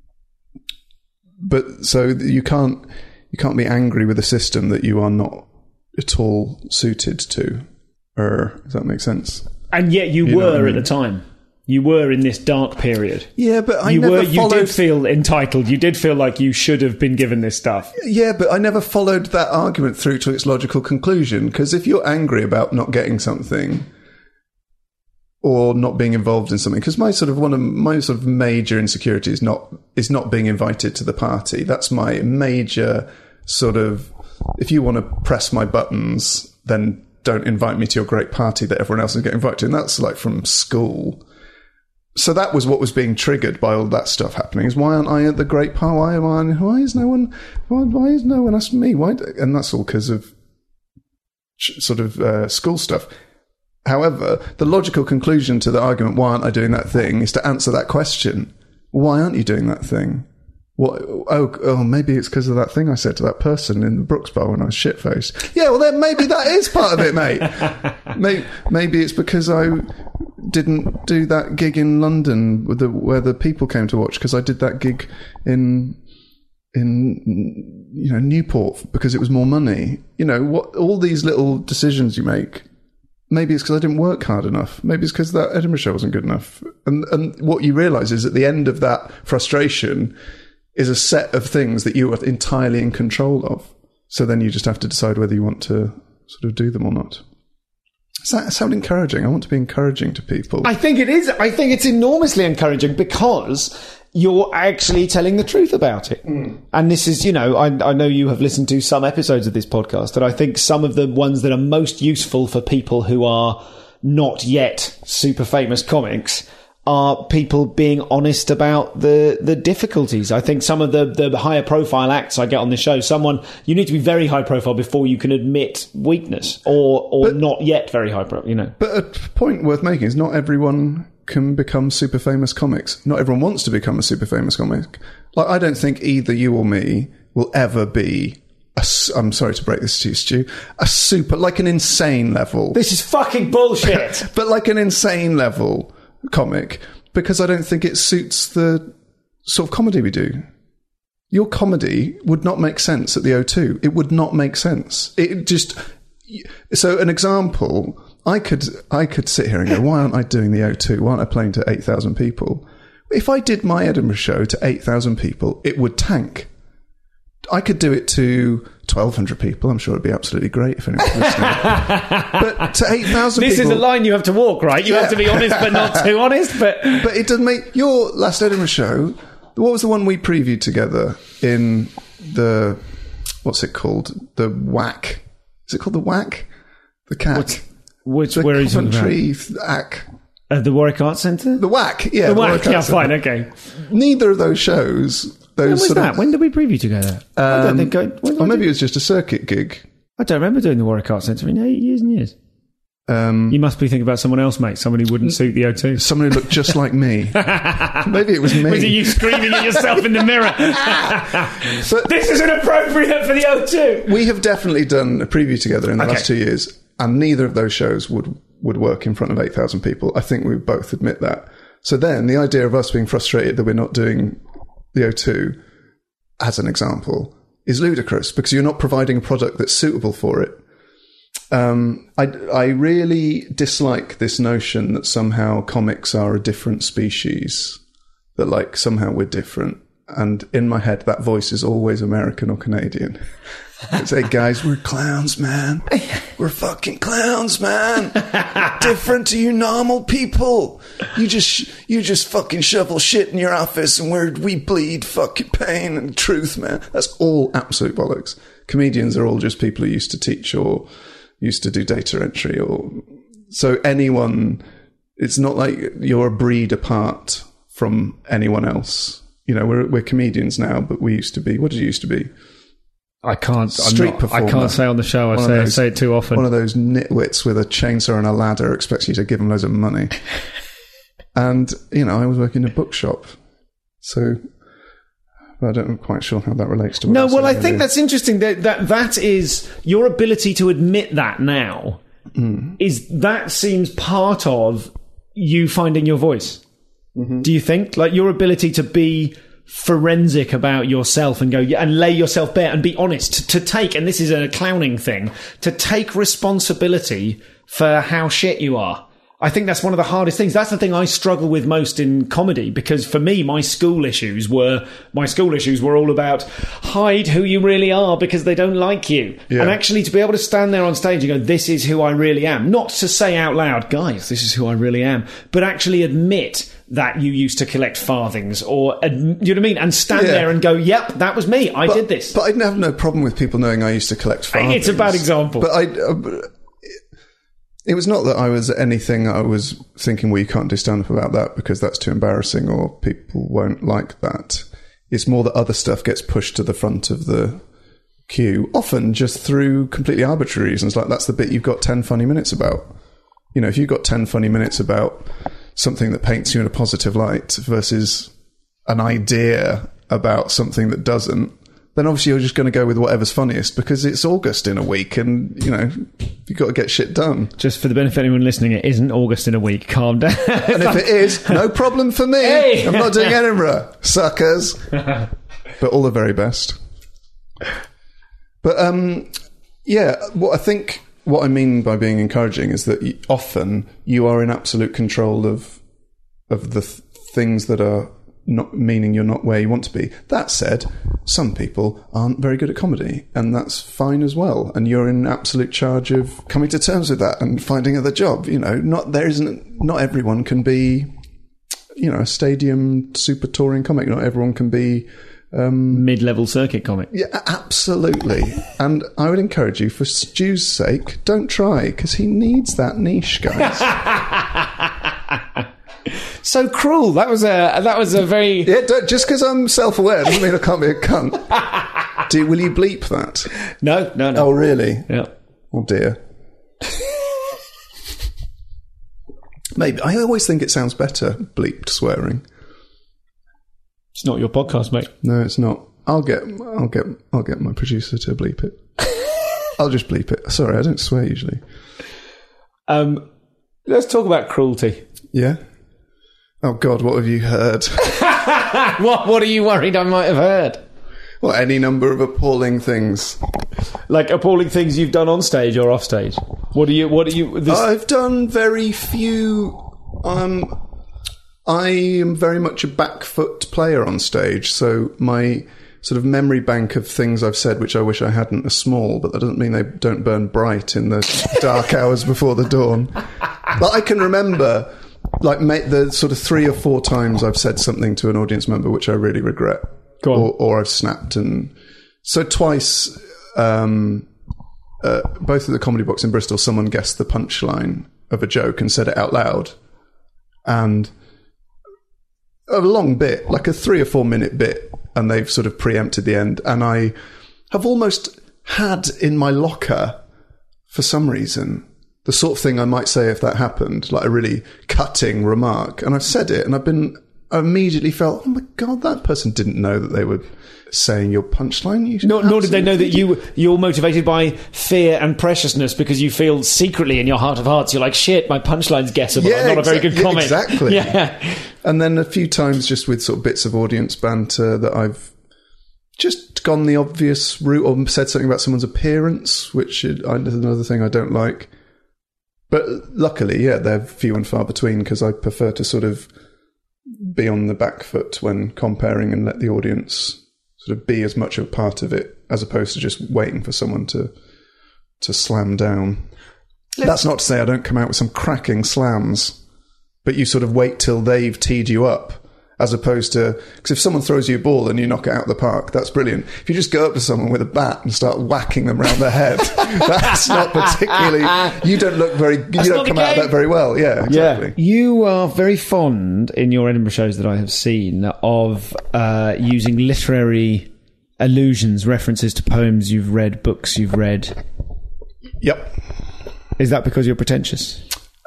But so you can't you can't be angry with a system that you are not at all suited to. Or does that make sense? And yet you, You know were what I at mean? the time. You were in this dark period. Yeah, but I you never were. You followed. did feel entitled. You did feel like you should have been given this stuff. Yeah, but I never followed that argument through to its logical conclusion. Because if you're angry about not getting something or not being involved in something, because my sort of one of my sort of major insecurity is not is not being invited to the party. That's my major sort of. If you want to press my buttons, then don't invite me to your great party that everyone else is getting invited to. And that's like from school. So that was what was being triggered by all that stuff happening. Is why aren't I at the great party? Why am I? Why is no one? Why, why is no one asking me? Why? And that's all because of ch- sort of uh, school stuff. However, the logical conclusion to the argument, why aren't I doing that thing, is to answer that question. Why aren't you doing that thing? What? Oh, oh, maybe it's because of that thing I said to that person in the Brooks Bar when I was shit-faced. Yeah, well, then maybe that is part of it, mate. maybe, maybe it's because I didn't do that gig in London with the, where the people came to watch, because I did that gig in in you know Newport because it was more money. You know what? All these little decisions you make. Maybe it's because I didn't work hard enough. Maybe it's because that Edinburgh show wasn't good enough. And and what you realise is at the end of that frustration is a set of things that you are entirely in control of. So then you just have to decide whether you want to sort of do them or not. Does that sound encouraging? I want to be encouraging to people. I think it is. I think it's enormously encouraging because you're actually telling the truth about it. Mm. And this is, you know, I, I know you have listened to some episodes of this podcast, and I think some of the ones that are most useful for people who are not yet super famous comics are people being honest about the, the difficulties. I think some of the, the higher profile acts I get on the show, someone, you need to be very high profile before you can admit weakness or, or But- not yet very high profile, you know. But a point worth making is not everyone can become super famous comics. Not everyone wants to become a super famous comic. Like, I don't think either you or me will ever be a, s- I'm sorry to break this to you, Stu, a super, like an insane level. This is fucking bullshit. But like an insane level comic, because I don't think it suits the sort of comedy we do. Your comedy would not make sense at the O two. It would not make sense. It just... So an example, I could I could sit here and go, why aren't I doing the O two? Why aren't I playing to eight thousand people? If I did my Edinburgh show to eight thousand people, it would tank. I could do it to twelve hundred people. I'm sure it'd be absolutely great if anyone's listening. But to eight thousand people... This is a line you have to walk, right? You Yeah. have to be honest, but not too honest. But But it doesn't make... Your last Edinburgh show, what was the one we previewed together in the... What's it called? The Whack. Is it called the Whack? The Cat. which The where is it? Coventry Ack. Uh, the Warwick Arts Centre? The Whack, yeah. The Whack, Warwick yeah, Arts fine, Centre. okay. Neither of those shows... Those When was sort that? Of, When did we preview together? I don't um, think I... when did or I maybe do- it was just a circuit gig. I don't remember doing the Warwick Arts Centre in eight years and years. Um, You must be thinking about someone else, mate. Someone who wouldn't suit the O two. someone who looked just like me. Maybe it was me. Was it you screaming at yourself in the mirror? But This isn't appropriate for the O two. we have definitely done a preview together in the Okay. last two years, and neither of those shows would, would work in front of eight thousand people. I think we both admit that. So then the idea of us being frustrated that we're not doing the O two, as an example, is ludicrous because you're not providing a product that's suitable for it. Um, I, I really dislike this notion that somehow comics are a different species, that like somehow we're different. And in my head, that voice is always American or Canadian. I'd say, guys, we're clowns, man. We're fucking clowns, man. Different to you normal people. You just, you just fucking shovel shit in your office and we're, we bleed fucking pain and truth, man. That's all absolute bollocks. Comedians are all just people who used to teach or used to do data entry or, so anyone, it's not like you're a breed apart from anyone else. You know, we're, we're comedians now, but we used to be, what did you used to be? I can't. Street I'm not, performer. I can't say on the show. I One of say those- I say it too often. One of those nitwits with a chainsaw and a ladder expects you to give them loads of money. And, you know, I was working in a bookshop. So I don't, I'm quite sure how that relates to what No, I'm well, I saying think earlier. that's interesting. That that that is your ability to admit that now. Mm. Is that seems part of you finding your voice? Mm-hmm. Do you think, like, your ability to be forensic about yourself and go yeah, and lay yourself bare and be honest, to take, and this is a clowning thing, to take responsibility for how shit you are. I think that's one of the hardest things. That's the thing I struggle with most in comedy, because for me, my school issues were my school issues were all about hide who you really are because they don't like you. Yeah. And actually to be able to stand there on stage and go, this is who I really am. Not to say out loud, guys, this is who I really am, but actually admit that you used to collect farthings, or, ad- you know what I mean? And stand Yeah. there and go, yep, that was me. I but, did this. But I'd have no problem with people knowing I used to collect farthings. It's a bad example. But I... Uh, It was not that I was anything I was thinking, well, you can't do stand-up about that because that's too embarrassing or people won't like that. It's more that other stuff gets pushed to the front of the queue, often just through completely arbitrary reasons. Like, that's the bit you've got ten funny minutes about. You know, if you've got ten funny minutes about something that paints you in a positive light versus an idea about something that doesn't, then obviously you're just going to go with whatever's funniest because it's August in a week and, you know, you've got to get shit done. Just for the benefit of anyone listening, it isn't August in a week. Calm down. And if it is, no problem for me. Hey! I'm not doing Edinburgh, suckers. But all the very best. But, um, yeah, what I think, what I mean by being encouraging is that you, often you are in absolute control of of the th- things that are not meaning you're not where you want to be. That said, some people aren't very good at comedy, and that's fine as well. And you're in absolute charge of coming to terms with that and finding another job. You know, not there isn't not everyone can be, you know, a stadium super touring comic. Not everyone can be um, mid-level circuit comic. yeah, absolutely. And I would encourage you, for Stu's sake, don't try because he needs that niche, guys. So cruel. That was a that was a very Yeah, don't, just because I'm self-aware doesn't mean I can't be a cunt. Do will you bleep that? no no no. Oh, really? Yeah. Oh dear. Maybe I always think it sounds better bleeped swearing. It's not your podcast, mate. No, it's not. I'll get I'll get I'll get my producer to bleep it. I'll just bleep it. Sorry, I don't swear usually. Um, let's talk about cruelty. Yeah. Oh God, what have you heard? What What are you worried I might have heard? Well, any number of appalling things. Like appalling things you've done on stage or off stage. What do you? What do you? This, I've done very few. Um, I am very much a back foot player on stage, so my sort of memory bank of things I've said which I wish I hadn't are small, but that doesn't mean they don't burn bright in the dark hours before the dawn. But I can remember, like, ma- the sort of three or four times I've said something to an audience member which I really regret. Go on. Or, or I've snapped. And so twice, um, uh, both at the Comedy Box in Bristol, someone guessed the punchline of a joke and said it out loud. And a long bit, like a three or four minute bit, and they've sort of preempted the end. And I have almost had in my locker, for some reason, the sort of thing I might say if that happened, like a really cutting remark. And I've said it, and I've been I immediately felt, oh my God, that person didn't know that they were saying your punchline. You nor, nor did they know that you, you're motivated by fear and preciousness because you feel secretly in your heart of hearts, you're like, shit, my punchline's guessable. Yeah, I'm not exa- a very good comment. Yeah, exactly. Yeah. And then a few times just with sort of bits of audience banter that I've just gone the obvious route or said something about someone's appearance, which is another thing I don't like. But luckily, yeah, they're few and far between because I prefer to sort of be on the back foot when comparing and let the audience sort of be as much a part of it as opposed to just waiting for someone to to slam down. Let's, That's not to say I don't come out with some cracking slams, but you sort of wait till they've teed you up. As opposed to, because if someone throws you a ball and you knock it out of the park, that's brilliant. If you just go up to someone with a bat and start whacking them around the head, that's not particularly, you don't look very, that's you don't come out of that very well. Yeah, exactly. Yeah. You are very fond, in your Edinburgh shows that I have seen, of uh, using literary allusions, references to poems you've read, books you've read. Yep. Is that because you're pretentious?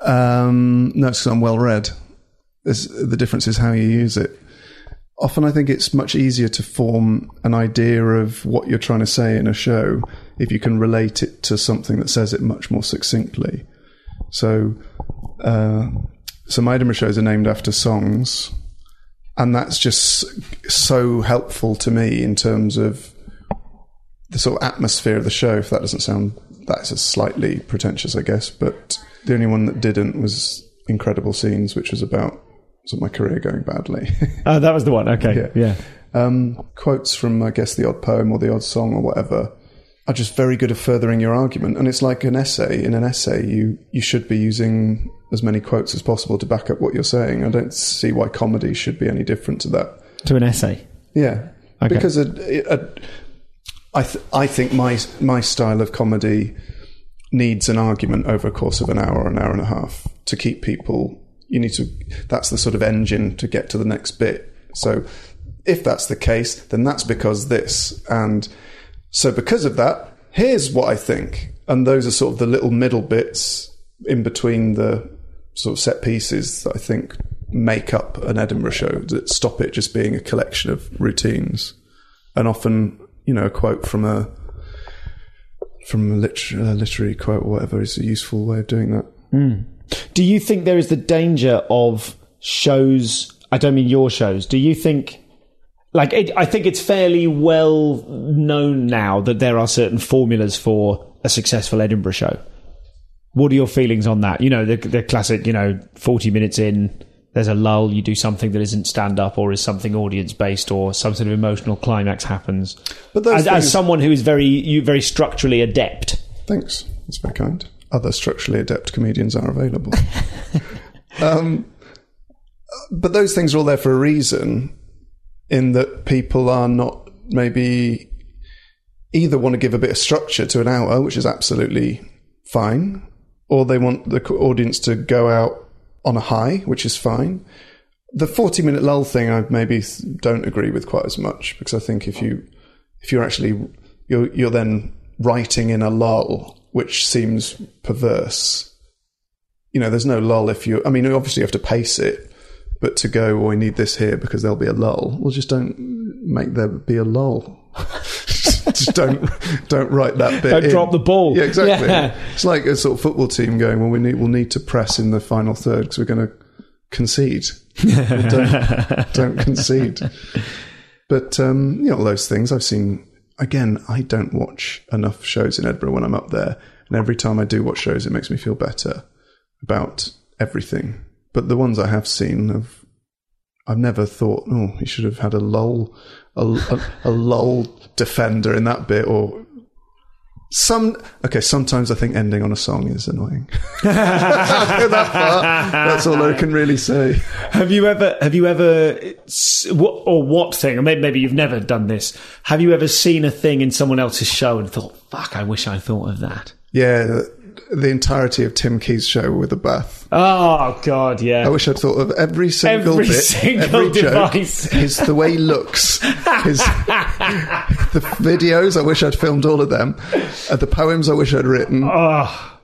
Um, no, it's because I'm well read. There's, the difference is how you use it. Often I think it's much easier to form an idea of what you're trying to say in a show if you can relate it to something that says it much more succinctly. So, uh, so my Edinburgh shows are named after songs, and that's just so helpful to me in terms of the sort of atmosphere of the show, if that doesn't sound, that's a slightly pretentious, I guess, but the only one that didn't was Incredible Scenes, which was about sort of my career going badly. Oh, that was the one. Okay. Yeah. yeah. Um, quotes from, I guess, the odd poem or the odd song or whatever are just very good at furthering your argument. And it's like an essay. In an essay, you, you should be using as many quotes as possible to back up what you're saying. I don't see why comedy should be any different to that. To an essay? Yeah. Okay. Because a, a, I, th- I think my my style of comedy needs an argument over a course of an hour or an hour and a half to keep people... You need to, that's the sort of engine to get to the next bit. So if that's the case, then that's because this. And so because of that, here's what I think. And those are sort of the little middle bits in between the sort of set pieces that I think make up an Edinburgh show, that stop it just being a collection of routines. And often, you know, a quote from a, from a, liter- a literary quote or whatever is a useful way of doing that. Mm. Do you think there is the danger of shows, I don't mean your shows, do you think, like, it, I think it's fairly well known now that there are certain formulas for a successful Edinburgh show. What are your feelings on that? You know, the, the classic, you know, forty minutes in, there's a lull, you do something that isn't stand-up or is something audience-based or some sort of emotional climax happens. But those as, things... as someone who is very, you very structurally adept. Thanks, that's very kind. Other structurally adept comedians are available. um, but those things are all there for a reason, in that people are not maybe either want to give a bit of structure to an hour, which is absolutely fine, or they want the audience to go out on a high, which is fine. The forty-minute lull thing I maybe don't agree with quite as much, because I think if you if you're actually you're you're then writing in a lull, which seems perverse. You know, there's no lull if you... I mean, obviously you have to pace it, but to go, oh, I need this here because there'll be a lull. Well, just don't make there be a lull. Just don't don't write that bit Don't in. drop the ball. Yeah, exactly. Yeah. It's like a sort of football team going, well, we need, we'll need to press in the final third because we're going to concede. Well, don't, don't concede. But, um, you know, all those things I've seen... Again, I don't watch enough shows in Edinburgh when I'm up there. And every time I do watch shows, it makes me feel better about everything. But the ones I have seen, have, I've never thought, oh, you should have had a lull, a, a, a lull defender in that bit. Or some, okay, sometimes I think ending on a song is annoying. I'll go that far. That's all I can really say. Have you ever, have you ever, or what thing, or maybe, maybe you've never done this, have you ever seen a thing in someone else's show and thought, fuck, I wish I thought of that? Yeah, the, the entirety of Tim Key's show with the bath. Oh, God, yeah. I wish I'd thought of every single every bit, single every device. joke, his, the way he looks, his, the videos, I wish I'd filmed all of them, uh, the poems I wish I'd written. Oh.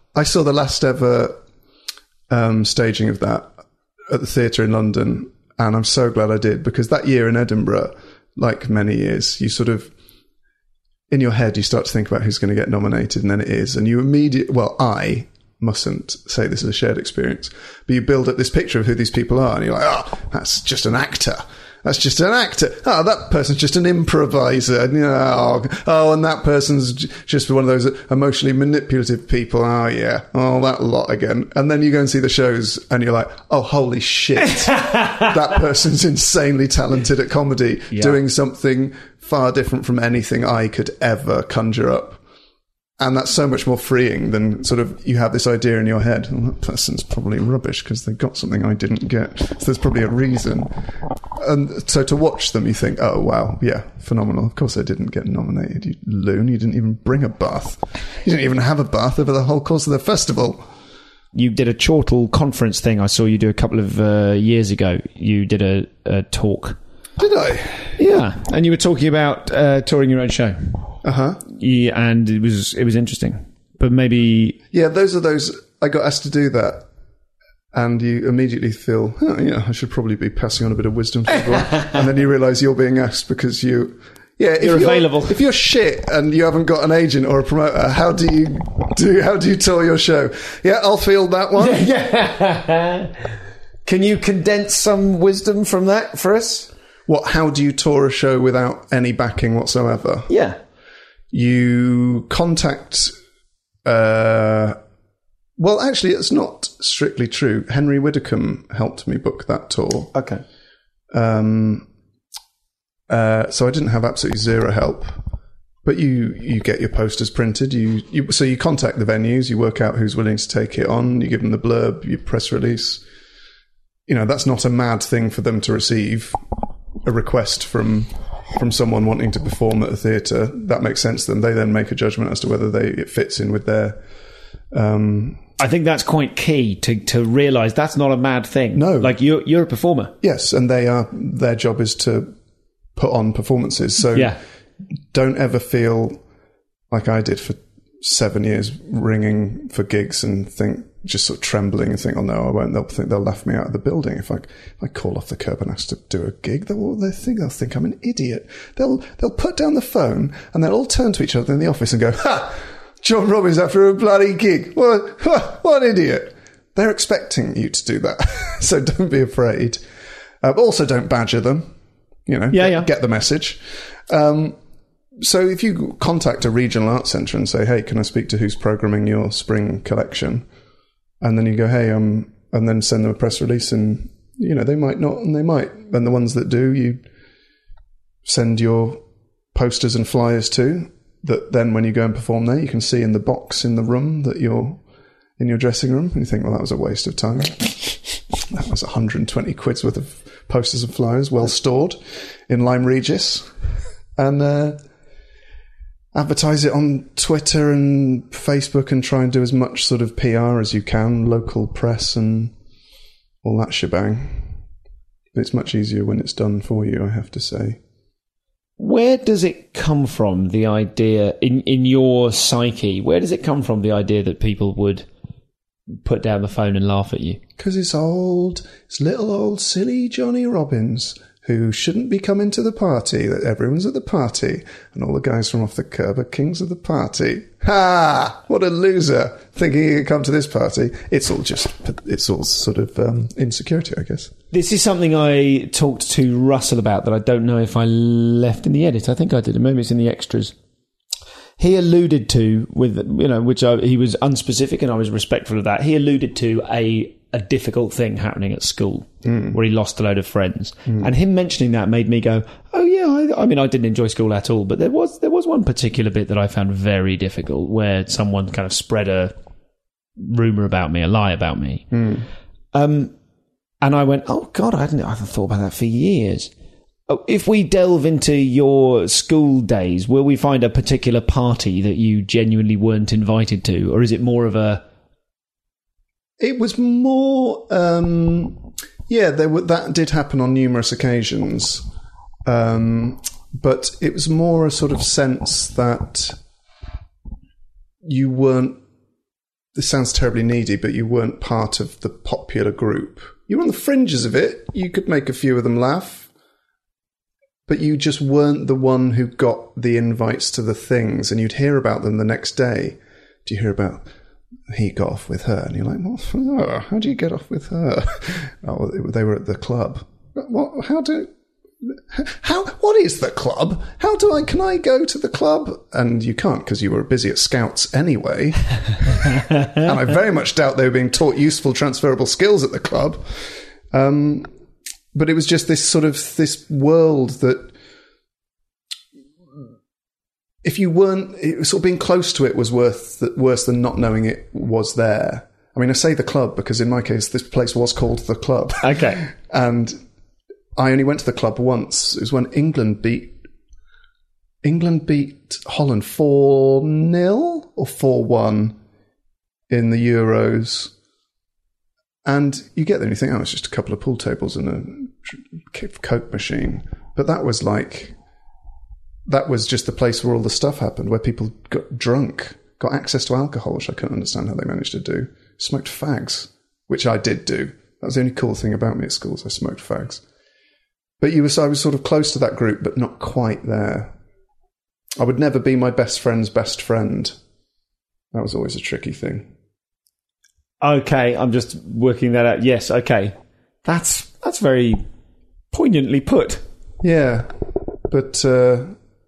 I saw the last ever um, staging of that at the theatre in London, and I'm so glad I did, because that year in Edinburgh, like many years, you sort of, in your head, you start to think about who's going to get nominated, and then it is, and you immediately, well, I mustn't say this is a shared experience, but you build up this picture of who these people are, and you're like, oh, that's just an actor. That's just an actor. Oh, that person's just an improviser. You know, oh, oh, and that person's just one of those emotionally manipulative people. Oh, yeah. Oh, that lot again. And then you go and see the shows and you're like, oh, holy shit. That person's insanely talented at comedy, yeah. doing something far different from anything I could ever conjure up. And that's so much more freeing than sort of you have this idea in your head. Well, that person's probably rubbish because they got something I didn't get. So there's probably a reason. And so to watch them, you think, oh, wow, yeah, phenomenal. Of course I didn't get nominated, you loon. You didn't even bring a bath. You didn't even have a bath over the whole course of the festival. You did a Chortle conference thing I saw you do a couple of uh, years ago. You did a, a talk. Did I? Yeah. And you were talking about uh, touring your own show. Uh-huh. Yeah, and it was it was interesting. But maybe... Yeah, those are those... I got asked to do that. And you immediately feel, oh, yeah, I should probably be passing on a bit of wisdom to everyone. And then you realise you're being asked because you... Yeah, if you're, you're available. If you're shit and you haven't got an agent or a promoter, how do you do? How do you tour your show? Yeah, I'll field that one. Can you condense some wisdom from that for us? What? How do you tour a show without any backing whatsoever? Yeah. You contact... Uh, well, actually, it's not strictly true. Henry Widdicombe helped me book that tour. Okay. Um, uh, so I didn't have absolutely zero help. But you, you get your posters printed. You, you so you contact the venues. You work out who's willing to take it on. You give them the blurb, your press release. You know, that's not a mad thing for them to receive a request from... from someone wanting to perform at a theatre. That makes sense to them. They then make a judgment as to whether they it fits in with their... Um, I think that's quite key to, to realise that's not a mad thing. No. Like, you're, you're a performer. Yes, and they are. Their job is to put on performances. So yeah. Don't ever feel like I did for seven years, ringing for gigs and think, just sort of trembling and think, oh no, I won't. They'll think they'll laugh me out of the building if I if I call off the curb and ask to do a gig. They'll they think they'll think I'm an idiot. They'll they'll put down the phone and they'll all turn to each other in the office and go, ha, John Robbins after a bloody gig. What what, what an idiot. They're expecting you to do that, so don't be afraid. Uh, but also don't badger them. You know, yeah, get, yeah. get the message. Um, so if you contact a regional arts centre and say, hey, can I speak to who's programming your spring collection? And then you go, hey, um, and then send them a press release, and, you know, they might not, and they might. And the ones that do, you send your posters and flyers to, that then when you go and perform there, you can see in the box in the room that you're in your dressing room, and you think, well, that was a waste of time. That was one hundred twenty quid's worth of posters and flyers, well stored in Lyme Regis. And, uh, advertise it on Twitter and Facebook and try and do as much sort of P R as you can, local press and all that shebang. It's much easier when it's done for you, I have to say. Where does it come from, the idea, in, in your psyche, where does it come from, the idea that people would put down the phone and laugh at you? Because it's old, it's little old silly Johnny Robbins, who shouldn't be coming to the party, that everyone's at the party, and all the guys from Off the Curb are kings of the party. Ha! What a loser, thinking he could come to this party. It's all just, it's all sort of um, insecurity, I guess. This is something I talked to Russell about that I don't know if I left in the edit. I think I did. Maybe it's in the extras. He alluded to, with you know, which I, he was unspecific, and I was respectful of that. He alluded to a a difficult thing happening at school mm. where he lost a load of friends, mm. and him mentioning that made me go, "Oh yeah, I, I mean, I didn't enjoy school at all, but there was there was one particular bit that I found very difficult, where someone kind of spread a rumor about me, a lie about me." Mm. Um, and I went, "Oh God, I hadn't I haven't thought about that for years." If we delve into your school days, will we find a particular party that you genuinely weren't invited to? Or is it more of a... It was more... Um, yeah, there were, that did happen on numerous occasions. Um, but it was more a sort of sense that you weren't this sounds terribly needy, but you weren't part of the popular group. You were on the fringes of it. You could make a few of them laugh, but you just weren't the one who got the invites to the things, and you'd hear about them the next day. Do you hear about he got off with her? And you're like, well, oh, how do you get off with her? Oh, they were at the club. What? How do? How? What is the club? How do I? Can I go to the club? And you can't because you were busy at Scouts anyway. And I very much doubt they were being taught useful transferable skills at the club. Um, but it was just this sort of this world that, if you weren't, it, sort of being close to it was worth worse than not knowing it was there. I mean, I say the club because in my case, this place was called the club. Okay, and I only went to the club once. It was when England beat England beat Holland four nil or four one in the Euros. And you get there and you think, oh, it's just a couple of pool tables and a Coke machine. But that was like, that was just the place where all the stuff happened, where people got drunk, got access to alcohol, which I couldn't understand how they managed to do. Smoked fags, which I did do. That was the only cool thing about me at school, I smoked fags. But you were, so I was sort of close to that group, but not quite there. I would never be my best friend's best friend. That was always a tricky thing. Okay, I'm just working that out. Yes, okay. That's that's very poignantly put. Yeah, but uh,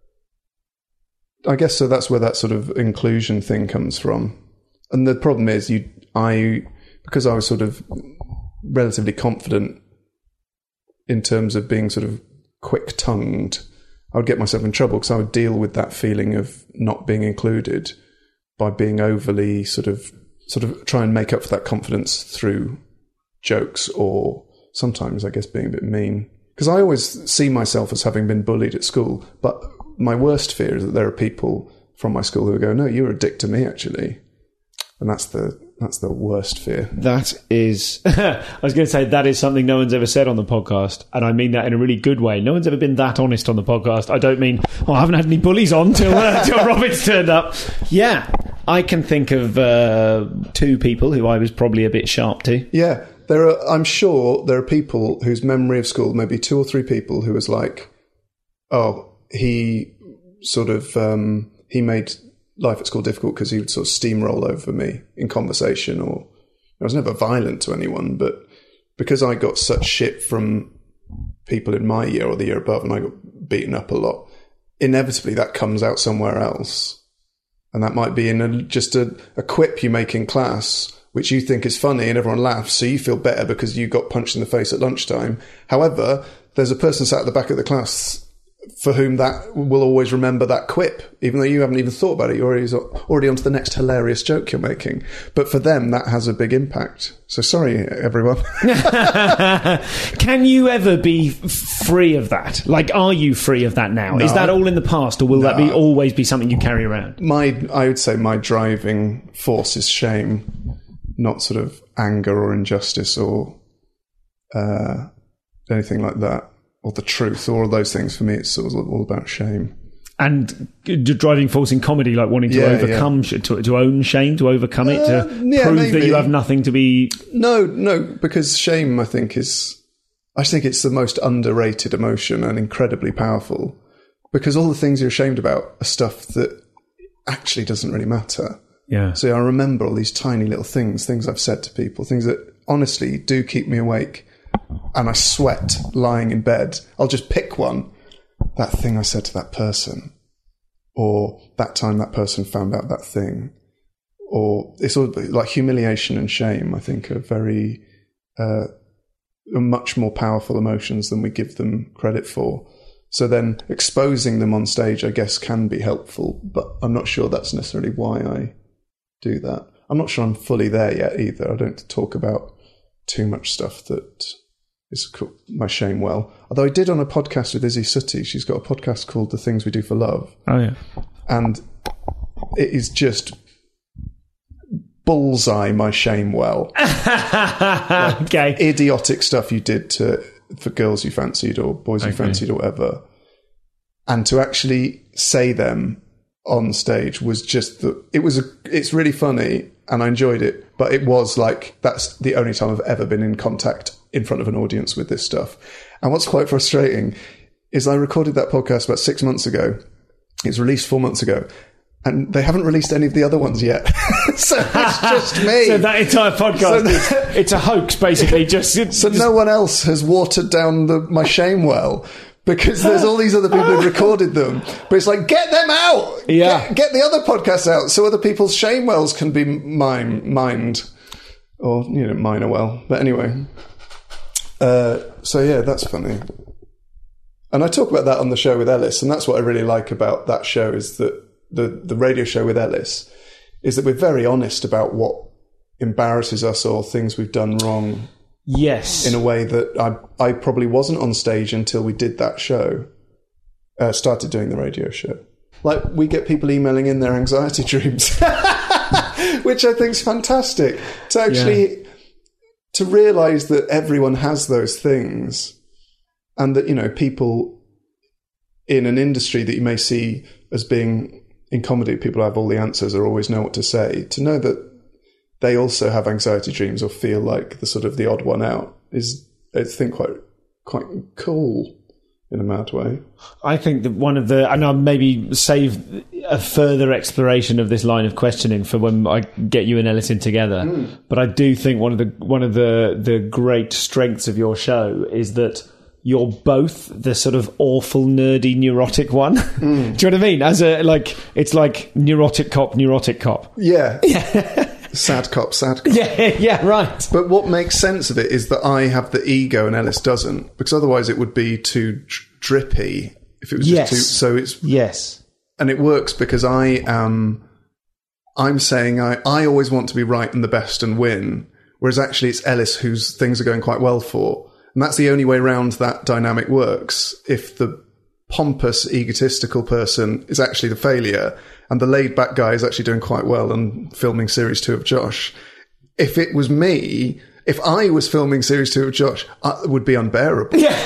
I guess so that's where that sort of inclusion thing comes from. And the problem is, you, I, because I was sort of relatively confident in terms of being sort of quick-tongued, I would get myself in trouble because I would deal with that feeling of not being included by being overly sort of sort of try and make up for that confidence through jokes, or sometimes I guess being a bit mean. Because I always see myself as having been bullied at school, but my worst fear is that there are people from my school who go, no, you were a dick to me, actually. And that's the that's the worst fear. That is, I was going to say, that is something no one's ever said on the podcast. And I mean that in a really good way. No one's ever been that honest on the podcast. I don't mean, oh, I haven't had any bullies on till, uh, till Robin's turned up. Yeah, I can think of uh, two people who I was probably a bit sharp to. Yeah, there are. I'm sure there are people whose memory of school, maybe two or three people who was like, oh, he sort of, um, he made life at school difficult because he would sort of steamroll over me in conversation, or I was never violent to anyone, but because I got such shit from people in my year or the year above and I got beaten up a lot, inevitably that comes out somewhere else. And that might be in a, just a, a quip you make in class, which you think is funny and everyone laughs, so you feel better because you got punched in the face at lunchtime. However, there's a person sat at the back of the class for whom that will always remember that quip, even though you haven't even thought about it. You're already, already on to the next hilarious joke you're making. But for them, that has a big impact. So sorry, everyone. Can you ever be free of that? Like, are you free of that now? No. Is that all in the past, or will no. that be always be something you carry around? My, I would say my driving force is shame, not sort of anger or injustice or uh, anything like that. Or the truth, or all those things. For me, it's sort of all about shame. And driving force in comedy, like wanting to yeah, overcome, yeah. To, to own shame, to overcome it, uh, to yeah, prove maybe. that you have nothing to be... No, no, because shame, I think, is... I think it's the most underrated emotion and incredibly powerful. Because all the things you're ashamed about are stuff that actually doesn't really matter. Yeah. So I remember all these tiny little things, things I've said to people, things that honestly do keep me awake. And I sweat lying in bed. I'll just pick one. That thing I said to that person. Or that time that person found out that thing. Or it's all like humiliation and shame, I think, are very, uh, are much more powerful emotions than we give them credit for. So then exposing them on stage, I guess, can be helpful. But I'm not sure that's necessarily why I do that. I'm not sure I'm fully there yet either. I don't talk about too much stuff that is my shame well. Although I did on a podcast with Izzy Suttie. She's got a podcast called The Things We Do for Love. Oh, yeah. And it is just bullseye my shame well. Like okay. Idiotic stuff you did to for girls you fancied or boys you okay. fancied or whatever. And to actually say them on stage was just the... It was a, it's really funny. and I enjoyed it. But it was like, that's the only time I've ever been in contact in front of an audience with this stuff. And what's quite frustrating is I recorded that podcast about six months ago. It was released four months ago. And they haven't released any of the other ones yet. So it's just me. So that entire podcast, so is, it's a hoax, basically. Just So just, no one else has watered down the, my shame well, because there's all these other people who recorded them. But it's like, get them out! Yeah. Get, get the other podcasts out so other people's shame wells can be mine, mined. Or, you know, mine are well. But anyway. Uh, so yeah, that's funny. And I talk about that on the show with Ellis, and that's what I really like about that show, is that the, the radio show with Ellis, is that we're very honest about what embarrasses us or things we've done wrong. yes. In a way that I I probably wasn't on stage until we did that show, uh, started doing the radio show. Like, we get people emailing in their anxiety dreams, which I think is fantastic. To actually, yeah. to realise that everyone has those things, and that, you know, people in an industry that you may see as being, in comedy, people have all the answers or always know what to say, to know that they also have anxiety dreams or feel like the sort of the odd one out is, I think, quite quite cool in a mad way. I think that one of the, and I'll maybe save a further exploration of this line of questioning for when I get you and Ellis in together. Mm. But I do think one of the one of the the great strengths of your show is that you're both the sort of awful, nerdy, neurotic one. Mm. Do you know what I mean? As a, like, it's like neurotic cop, neurotic cop. Yeah. Yeah. Sad cop, sad cop. Yeah, yeah, right. But what makes sense of it is that I have the ego and Ellis doesn't, because otherwise it would be too drippy if it was yes. just too. So it's yes, and it works because I am. I'm saying I, I always want to be right and the best and win, whereas actually it's Ellis whose things are going quite well for. And that's the only way round that dynamic works. If the pompous, egotistical person is actually the failure and the laid-back guy is actually doing quite well and filming series two of Josh. If it was me, if I was filming series two of Josh, it would be unbearable. Yeah.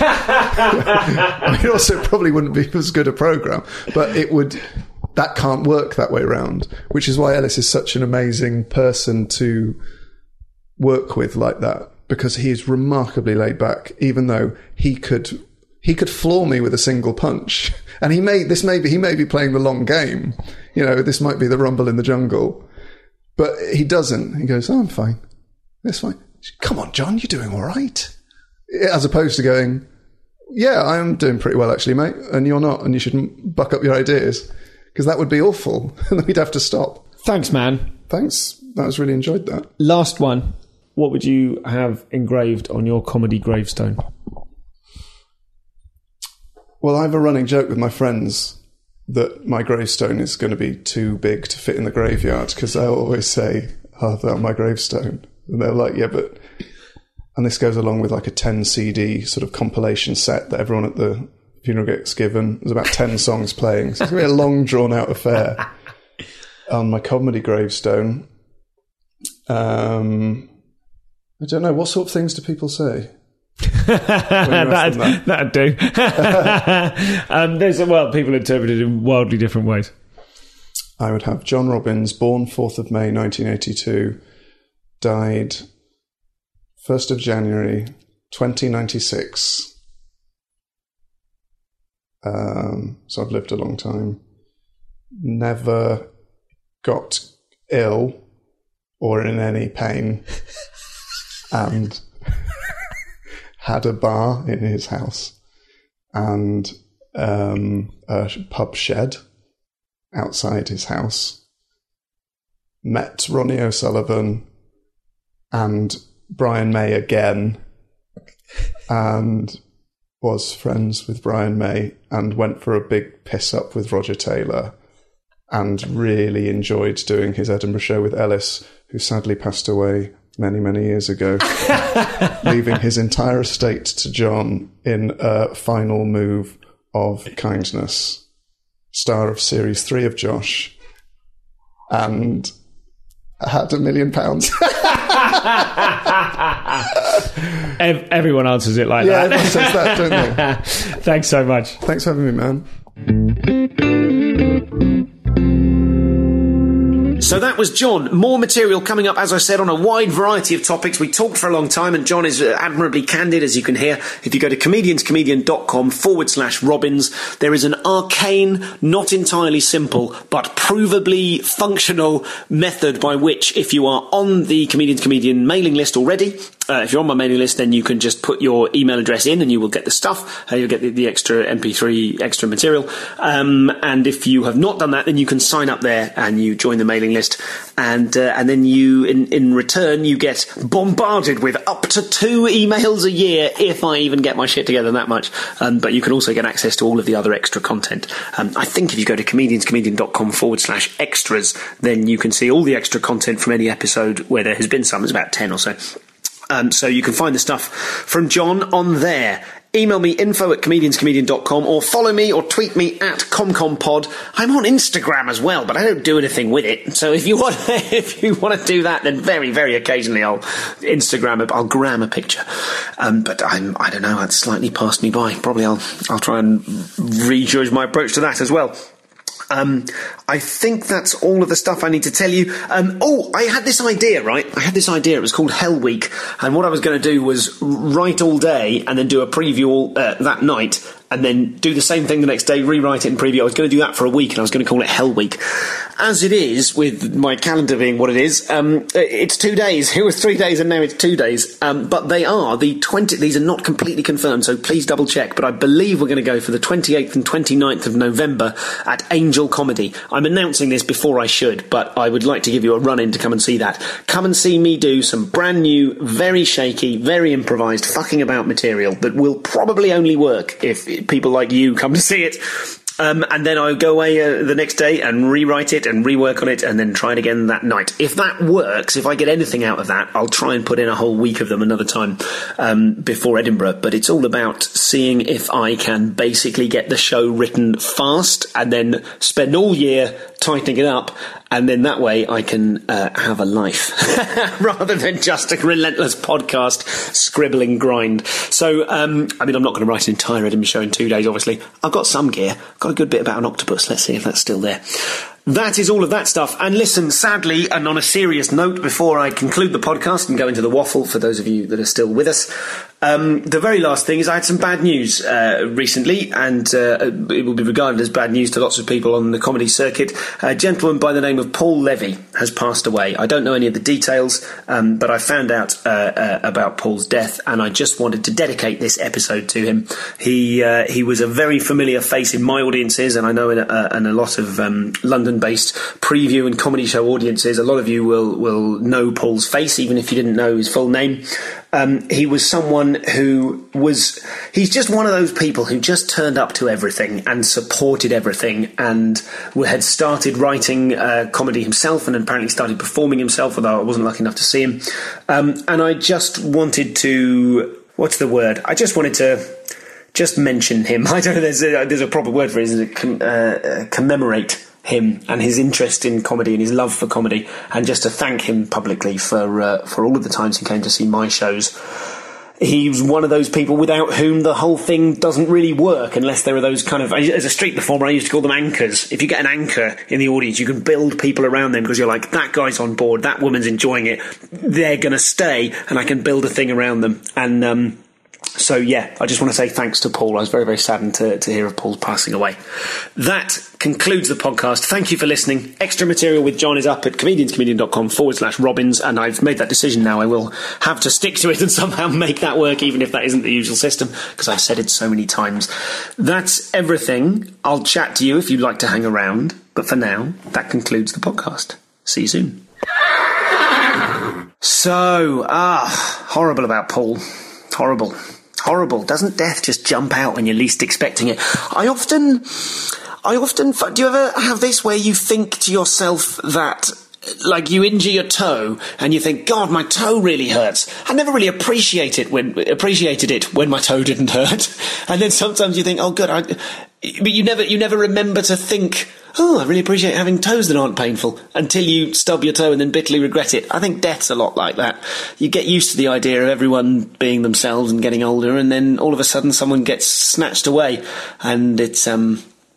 I mean, also probably wouldn't be as good a programme, but it would... That can't work that way round, which is why Ellis is such an amazing person to work with like that. Because he is remarkably laid back, even though he could he could floor me with a single punch. And he may this may be he may be playing the long game. You know, this might be the Rumble in the Jungle. But he doesn't. He goes, oh, I'm fine. That's fine. Come on, John, you're doing all right. As opposed to going, yeah, I am doing pretty well, actually, mate, and you're not, and you shouldn't buck up your ideas. Because that would be awful. And then we'd have to stop. Thanks, man. Thanks. I was really enjoyed that. Last one. What would you have engraved on your comedy gravestone? Well, I have a running joke with my friends that my gravestone is going to be too big to fit in the graveyard, because I always say, oh, that's my gravestone. And they're like, yeah, but... And this goes along with like a ten C D sort of compilation set that everyone at the funeral gets given. There's about ten songs playing. So it's going to be a long, drawn-out affair. On my comedy gravestone... Um... I don't know. What sort of things do people say? that'd, that? that'd do. um, there's well, people interpret it in wildly different ways. I would have John Robbins, born fourth of May nineteen eighty-two, died first of January twenty ninety-six. Um, so I've lived a long time. Never got ill or in any pain. And had a bar in his house and um, a pub shed outside his house. Met Ronnie O'Sullivan and Brian May again, and was friends with Brian May, and went for a big piss up with Roger Taylor, and really enjoyed doing his Edinburgh show with Ellis, who sadly passed away many, many years ago, leaving his entire estate to John in a final move of kindness. Star of series three of Josh, and had a million pounds. Everyone answers it like yeah, that. Yeah, everyone says that, don't they? Thanks so much. Thanks for having me, man. So So that was John. More material coming up, as I said, on a wide variety of topics. We talked for a long time, and John is admirably candid, as you can hear. If you go to comedianscomedian.com forward slash Robbins, there is an arcane, not entirely simple, but provably functional method by which, if you are on the Comedians Comedian mailing list already, Uh, if you're on my mailing list, then you can just put your email address in and you will get the stuff. Uh, you'll get the, the extra M P three, extra material. Um, and if you have not done that, then you can sign up there and you join the mailing list. And uh, and then you, in, in return, you get bombarded with up to two emails a year if I even get my shit together that much. Um, but you can also get access to all of the other extra content. Um, I think if you go to comedianscomedian.com forward slash extras, then you can see all the extra content from any episode where there has been some. There's about ten or so. Um, so you can find the stuff from John on there. Email me info at comedianscomedian dot com or follow me or tweet me at ComComPod. I'm on Instagram as well, but I don't do anything with it. So if you want, if you want to do that, then very, very occasionally I'll Instagram, a, I'll gram a picture. Um, but I'm, I don't know, that's slightly passed me by. Probably I'll, I'll try and rejudge my approach to that as well. Um, I think that's all of the stuff I need to tell you. Um, oh, I had this idea, right? I had this idea. It was called Hell Week. And what I was going to do was write all day and then do a preview all, uh, that night and then do the same thing the next day, rewrite it and preview. I was going to do that for a week and I was going to call it Hell Week. As it is, with my calendar being what it is, um, it's two days. It was three days and now it's two days. Um, but they are the twenty, these are not completely confirmed, so please double check. But I believe we're going to go for the twenty-eighth and twenty-ninth of November at Angel Comedy. I'm announcing this before I should, but I would like to give you a run-in to come and see that. Come and see me do some brand new, very shaky, very improvised, fucking about material that will probably only work if people like you come to see it. Um, and then I'll go away uh, the next day and rewrite it and rework on it and then try it again that night. If that works, if I get anything out of that, I'll try and put in a whole week of them another time um, before Edinburgh. But it's all about seeing if I can basically get the show written fast and then spend all year tightening it up. And then that way I can uh, have a life rather than just a relentless podcast scribbling grind. So, um, I mean, I'm not going to write an entire Edinburgh show in two days, obviously. I've got some gear. I've got a good bit about an octopus. Let's see if that's still there. That is all of that stuff. And listen, sadly, and on a serious note, before I conclude the podcast and go into the waffle, for those of you that are still with us, um, the very last thing is I had some bad news uh, recently, and uh, it will be regarded as bad news to lots of people on the comedy circuit. A gentleman by the name of Paul Levy has passed away. I don't know any of the details, um, but I found out uh, uh, about Paul's death, and I just wanted to dedicate this episode to him. He uh, he was a very familiar face in my audiences, and I know in a, in a lot of um, London-based preview and comedy show audiences, a lot of you will, will know Paul's face, even if you didn't know his full name. Um, he was someone who was, he's just one of those people who just turned up to everything and supported everything and had started writing uh, comedy himself and apparently started performing himself, although I wasn't lucky enough to see him. Um, and I just wanted to, what's the word? I just wanted to just mention him. I don't know, there's a, there's a proper word for it, isn't it? Com- uh, commemorate him and his interest in comedy and his love for comedy, and just to thank him publicly for uh, for all of the times he came to see my shows. He was one of those people without whom the whole thing doesn't really work, unless there are those kind of, as a street performer I used to call them anchors. If you get an anchor in the audience, you can build people around them because you're like, that guy's on board, that woman's enjoying it, they're going to stay, and I can build a thing around them. And um So, yeah, I just want to say thanks to Paul. I was very, very saddened to, to hear of Paul's passing away. That concludes the podcast. Thank you for listening. Extra material with John is up at comedianscomedian.com forward slash Robbins, and I've made that decision now. I will have to stick to it and somehow make that work, even if that isn't the usual system, because I've said it so many times. That's everything. I'll chat to you if you'd like to hang around. But for now, that concludes the podcast. See you soon. So, ah, horrible about Paul. Horrible. Horrible. Doesn't death just jump out when you're least expecting it? I often, I often, do you ever have this where you think to yourself that, like, you injure your toe and you think, God, my toe really hurts. I never really appreciate it when, appreciated it when my toe didn't hurt. And then sometimes you think, oh, good, I, but you never, you never remember to think, oh, I really appreciate having toes that aren't painful, until you stub your toe and then bitterly regret it. I think death's a lot like that. You get used to the idea of everyone being themselves and getting older, and then all of a sudden someone gets snatched away, and it's, um,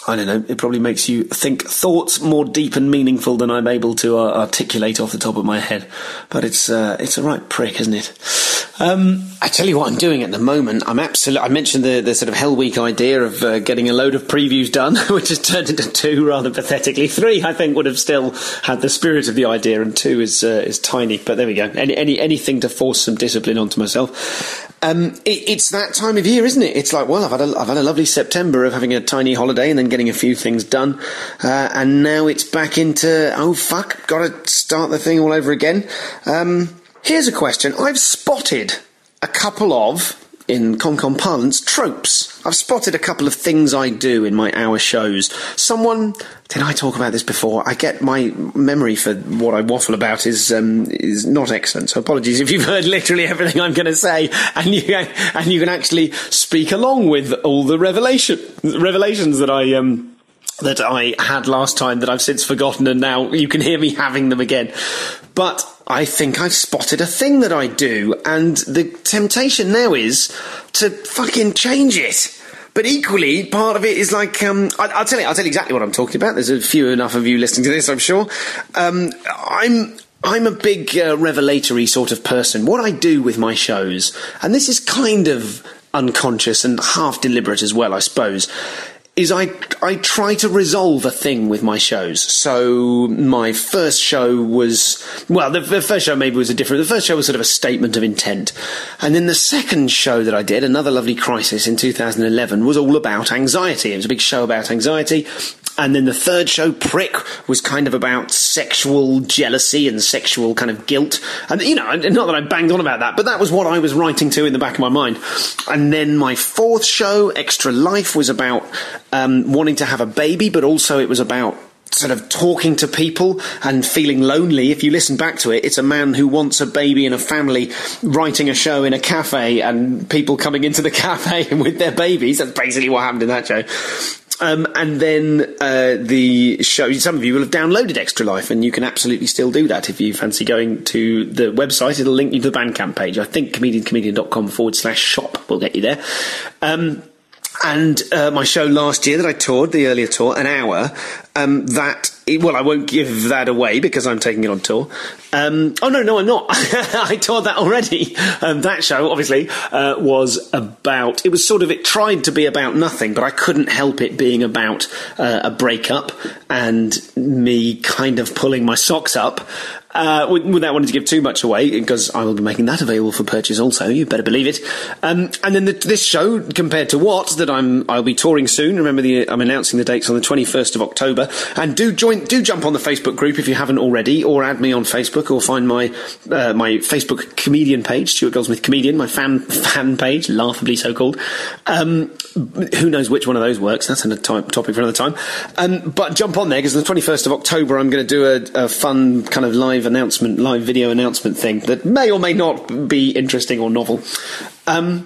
I don't know, it probably makes you think thoughts more deep and meaningful than I'm able to uh, articulate off the top of my head. But it's uh, it's a right prick, isn't it? Um, I tell you what I'm doing at the moment. I'm absolutely. I mentioned the, the sort of Hell Week idea of uh, getting a load of previews done, which has turned into two rather pathetically. Three, I think, would have still had the spirit of the idea, and two is uh, is tiny. But there we go. Any, any anything to force some discipline onto myself. Um, it, it's that time of year, isn't it? It's like, well, I've had a, I've had a lovely September of having a tiny holiday and then getting a few things done, uh, and now it's back into oh fuck, got to start the thing all over again. Um, here's a question: I've spotted a couple of, in ComCom parlance, tropes. I've spotted a couple of things I do in my hour shows. Someone, did I talk about this before? I get my memory for what I waffle about is um, is not excellent, so apologies if you've heard literally everything I'm going to say, and you and you can actually speak along with all the revelation revelations that I um that I had last time that I've since forgotten, and now you can hear me having them again. But I think I've spotted a thing that I do, and the temptation now is to fucking change it. But equally, part of it is like, um, I, I'll tell you, I'll tell you exactly what I'm talking about. There's a few enough of you listening to this, I'm sure. Um, I'm, I'm a big uh, revelatory sort of person. What I do with my shows, and this is kind of unconscious and half deliberate as well, I suppose, is I I try to resolve a thing with my shows. So my first show was, well, the, the first show maybe was a different, the first show was sort of a statement of intent. And then the second show that I did, Another Lovely Crisis in two thousand eleven, was all about anxiety. It was a big show about anxiety. And then the third show, Prick, was kind of about sexual jealousy and sexual kind of guilt. And, you know, not that I banged on about that, but that was what I was writing to in the back of my mind. And then my fourth show, Extra Life, was about um, wanting to have a baby, but also it was about sort of talking to people and feeling lonely. If you listen back to it, it's a man who wants a baby and a family writing a show in a cafe and people coming into the cafe with their babies. That's basically what happened in that show. Um, and then uh, the show, some of you will have downloaded Extra Life, and you can absolutely still do that if you fancy going to the website. It'll link you to the Bandcamp page. I think comediancomedian.com forward slash shop will get you there. Um, and uh, my show last year that I toured, the earlier tour, an hour, um, that, well, I won't give that away because I'm taking it on tour. Um, oh, no, no, I'm not. I toured that already. Um, that show, obviously, uh, was about, it was sort of, it tried to be about nothing, but I couldn't help it being about uh, a breakup and me kind of pulling my socks up. Uh, without wanting to give too much away, because I will be making that available for purchase also, you better believe it. Um, and then the, this show, Compared to What, that I'm, I'll be touring soon. Remember, the, I'm announcing the dates on the twenty-first of October. And do join, do jump on the Facebook group if you haven't already, or add me on Facebook, or find my uh, my Facebook comedian page, Stuart Goldsmith Comedian, my fan fan page, laughably so called. Um, who knows which one of those works? That's a topic for another time. Um, but jump on there, because the twenty-first of October I'm going to do a, a fun kind of live announcement, live video announcement thing that may or may not be interesting or novel. Um,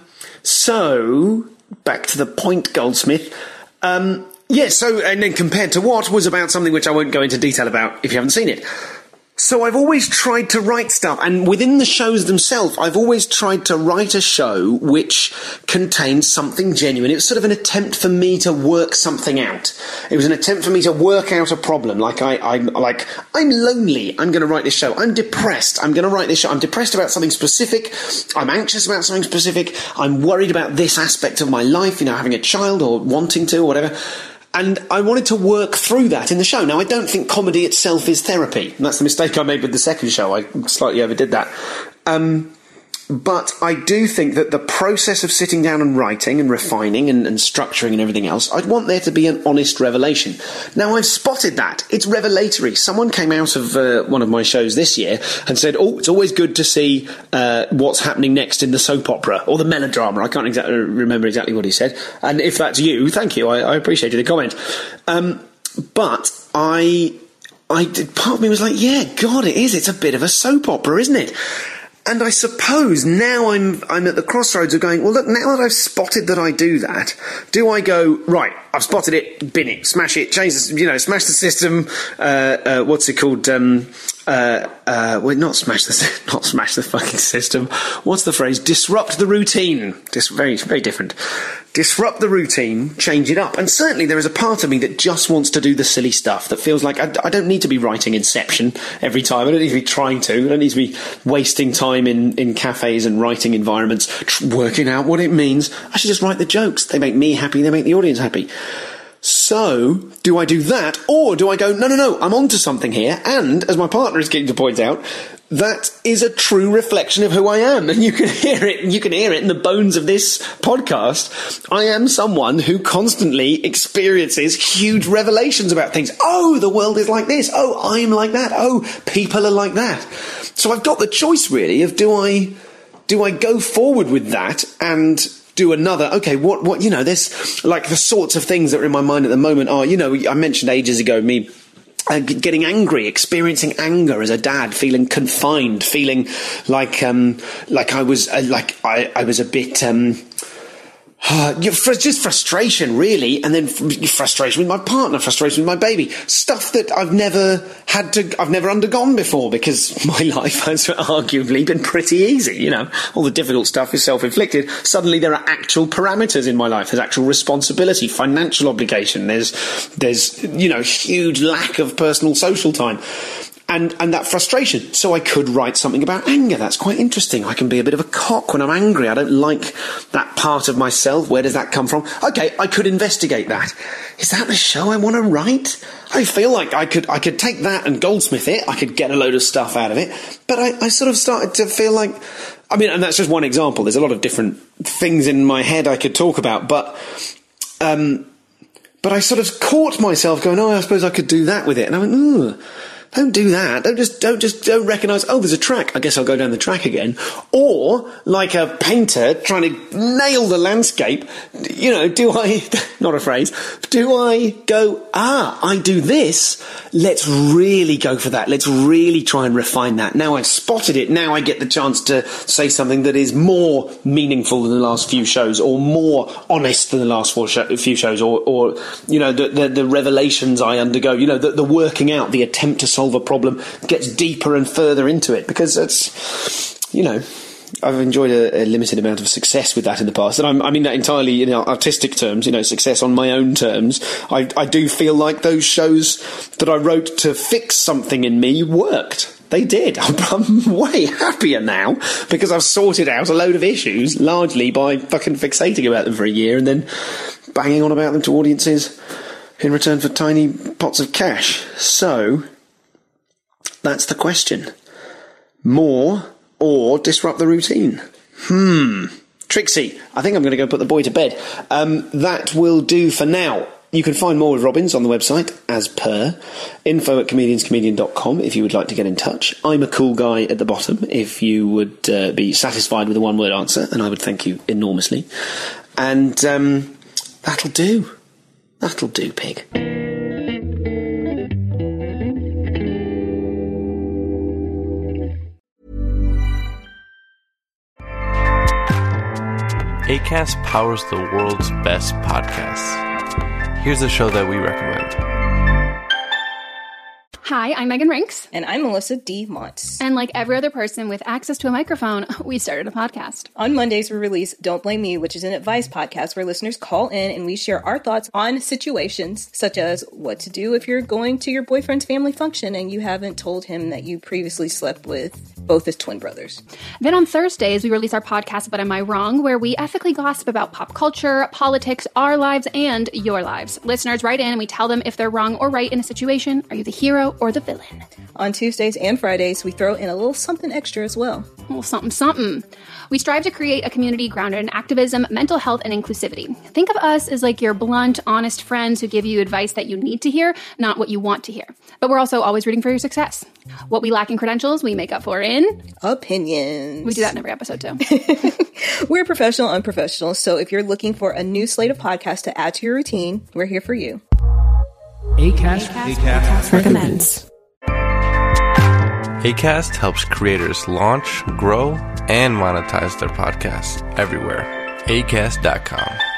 so, back to the point, Goldsmith. Um, yeah, so, and then Compared to What was about something which I won't go into detail about if you haven't seen it. So I've always tried to write stuff, and within the shows themselves, I've always tried to write a show which contains something genuine. It was sort of an attempt for me to work something out. It was an attempt for me to work out a problem. Like I, I'm like, I'm lonely. I'm going to write this show. I'm depressed. I'm going to write this show. I'm depressed about something specific. I'm anxious about something specific. I'm worried about this aspect of my life, you know, having a child or wanting to or whatever. And I wanted to work through that in the show. Now, I don't think comedy itself is therapy. And that's the mistake I made with the second show. I slightly overdid that. Um, but I do think that the process of sitting down and writing and refining and, and structuring and everything else, I'd want there to be an honest revelation. Now, I've spotted that. It's revelatory. Someone came out of uh, one of my shows this year and said, oh, it's always good to see uh, what's happening next in the soap opera or the melodrama. I can't exactly remember exactly what he said. And if that's you, thank you. I, I appreciated the comment. Um, but I, I did, part of me was like, yeah, God, it is. It's a bit of a soap opera, isn't it? And I suppose now I'm I'm at the crossroads of going, well, look, now that I've spotted that I do that, do I go, right, I've spotted it, bin it, smash it, change the, you know, smash the system, uh, uh, what's it called, um, uh, uh, well, not smash the, not smash the fucking system, what's the phrase, disrupt the routine, just very, very different. disrupt the routine, change it up. And certainly there is a part of me that just wants to do the silly stuff, that feels like I, I don't need to be writing Inception every time. I don't need to be trying to. I don't need to be wasting time in, in cafes and writing environments, tr- working out what it means. I should just write the jokes. They make me happy. They make the audience happy. So, do I do that? Or do I go, no, no, no, I'm onto something here. And, as my partner is getting to point out, that is a true reflection of who I am. And you can hear it, you can hear it in the bones of this podcast. I am someone who constantly experiences huge revelations about things. Oh, the world is like this. Oh, I'm like that. Oh, people are like that. So I've got the choice, really, of do I, do I go forward with that and do another, okay, what, what, you know, there's like the sorts of things that are in my mind at the moment are, you know, I mentioned ages ago, me uh, getting angry, experiencing anger as a dad, feeling confined, feeling like, um, like I was, uh, like I, I was a bit, um, Uh, just frustration, really, and then frustration with my partner, frustration with my baby, stuff that I've never had to, I've never undergone before, because my life has arguably been pretty easy, you know, all the difficult stuff is self-inflicted. Suddenly there are actual parameters in my life, there's actual responsibility, financial obligation, there's, there's, you know, huge lack of personal social time. And, and that frustration. So I could write something about anger. That's quite interesting. I can be a bit of a cock when I'm angry. I don't like that part of myself. Where does that come from? Okay, I could investigate that. Is that the show I want to write? I feel like I could, I could take that and goldsmith it. I could get a load of stuff out of it. But I, I sort of started to feel like, I mean, and that's just one example. There's a lot of different things in my head I could talk about, but, um, but I sort of caught myself going, oh, I suppose I could do that with it. And I went, ooh. Don't do that. Don't just, don't just, don't recognise, oh, there's a track. I guess I'll go down the track again. Or, like a painter trying to nail the landscape, you know, do I, not a phrase, do I go, ah, I do this. Let's really go for that. Let's really try and refine that. Now I've spotted it. Now I get the chance to say something that is more meaningful than the last few shows, or more honest than the last four sh- few shows, or, or, you know, the, the, the revelations I undergo, you know, the, the working out, the attempt to solve a problem gets deeper and further into it, because it's, you know, I've enjoyed a, a limited amount of success with that in the past, and I'm, I mean that entirely in artistic terms, you know, success on my own terms. I, I do feel like those shows that I wrote to fix something in me worked. They did. I'm, I'm way happier now because I've sorted out a load of issues largely by fucking fixating about them for a year and then banging on about them to audiences in return for tiny pots of cash. So that's the question. More or disrupt the routine? Hmm. Trixie, I think I'm going to go put the boy to bed. Um, that will do for now. You can find more with Robbins on the website, as per. Info at comedians comedian dot com if you would like to get in touch. I'm a cool guy at the bottom if you would uh, be satisfied with a one-word answer, and I would thank you enormously. And um, that'll do. That'll do, pig. Acast powers the world's best podcasts. Here's a show that we recommend. Hi, I'm Megan Rinks. And I'm Melissa D. Montz. And like every other person with access to a microphone, we started a podcast. On Mondays, we release Don't Blame Me, which is an advice podcast where listeners call in and we share our thoughts on situations such as what to do if you're going to your boyfriend's family function and you haven't told him that you previously slept with both his twin brothers. Then on Thursdays, we release our podcast, But Am I Wrong?, where we ethically gossip about pop culture, politics, our lives, and your lives. Listeners write in and we tell them if they're wrong or right in a situation. Are you the hero or the villain? On Tuesdays and Fridays, we throw in a little something extra as well. A little something, something. We strive to create a community grounded in activism, mental health, and inclusivity. Think of us as like your blunt, honest friends who give you advice that you need to hear, not what you want to hear. But we're also always rooting for your success. What we lack in credentials, we make up for in... opinions. We do that in every episode, too. We're professional, unprofessional, so if you're looking for a new slate of podcasts to add to your routine, we're here for you. Acast, Acast, Acast recommends. Acast helps creators launch, grow, and monetize their podcasts everywhere. Acast dot com.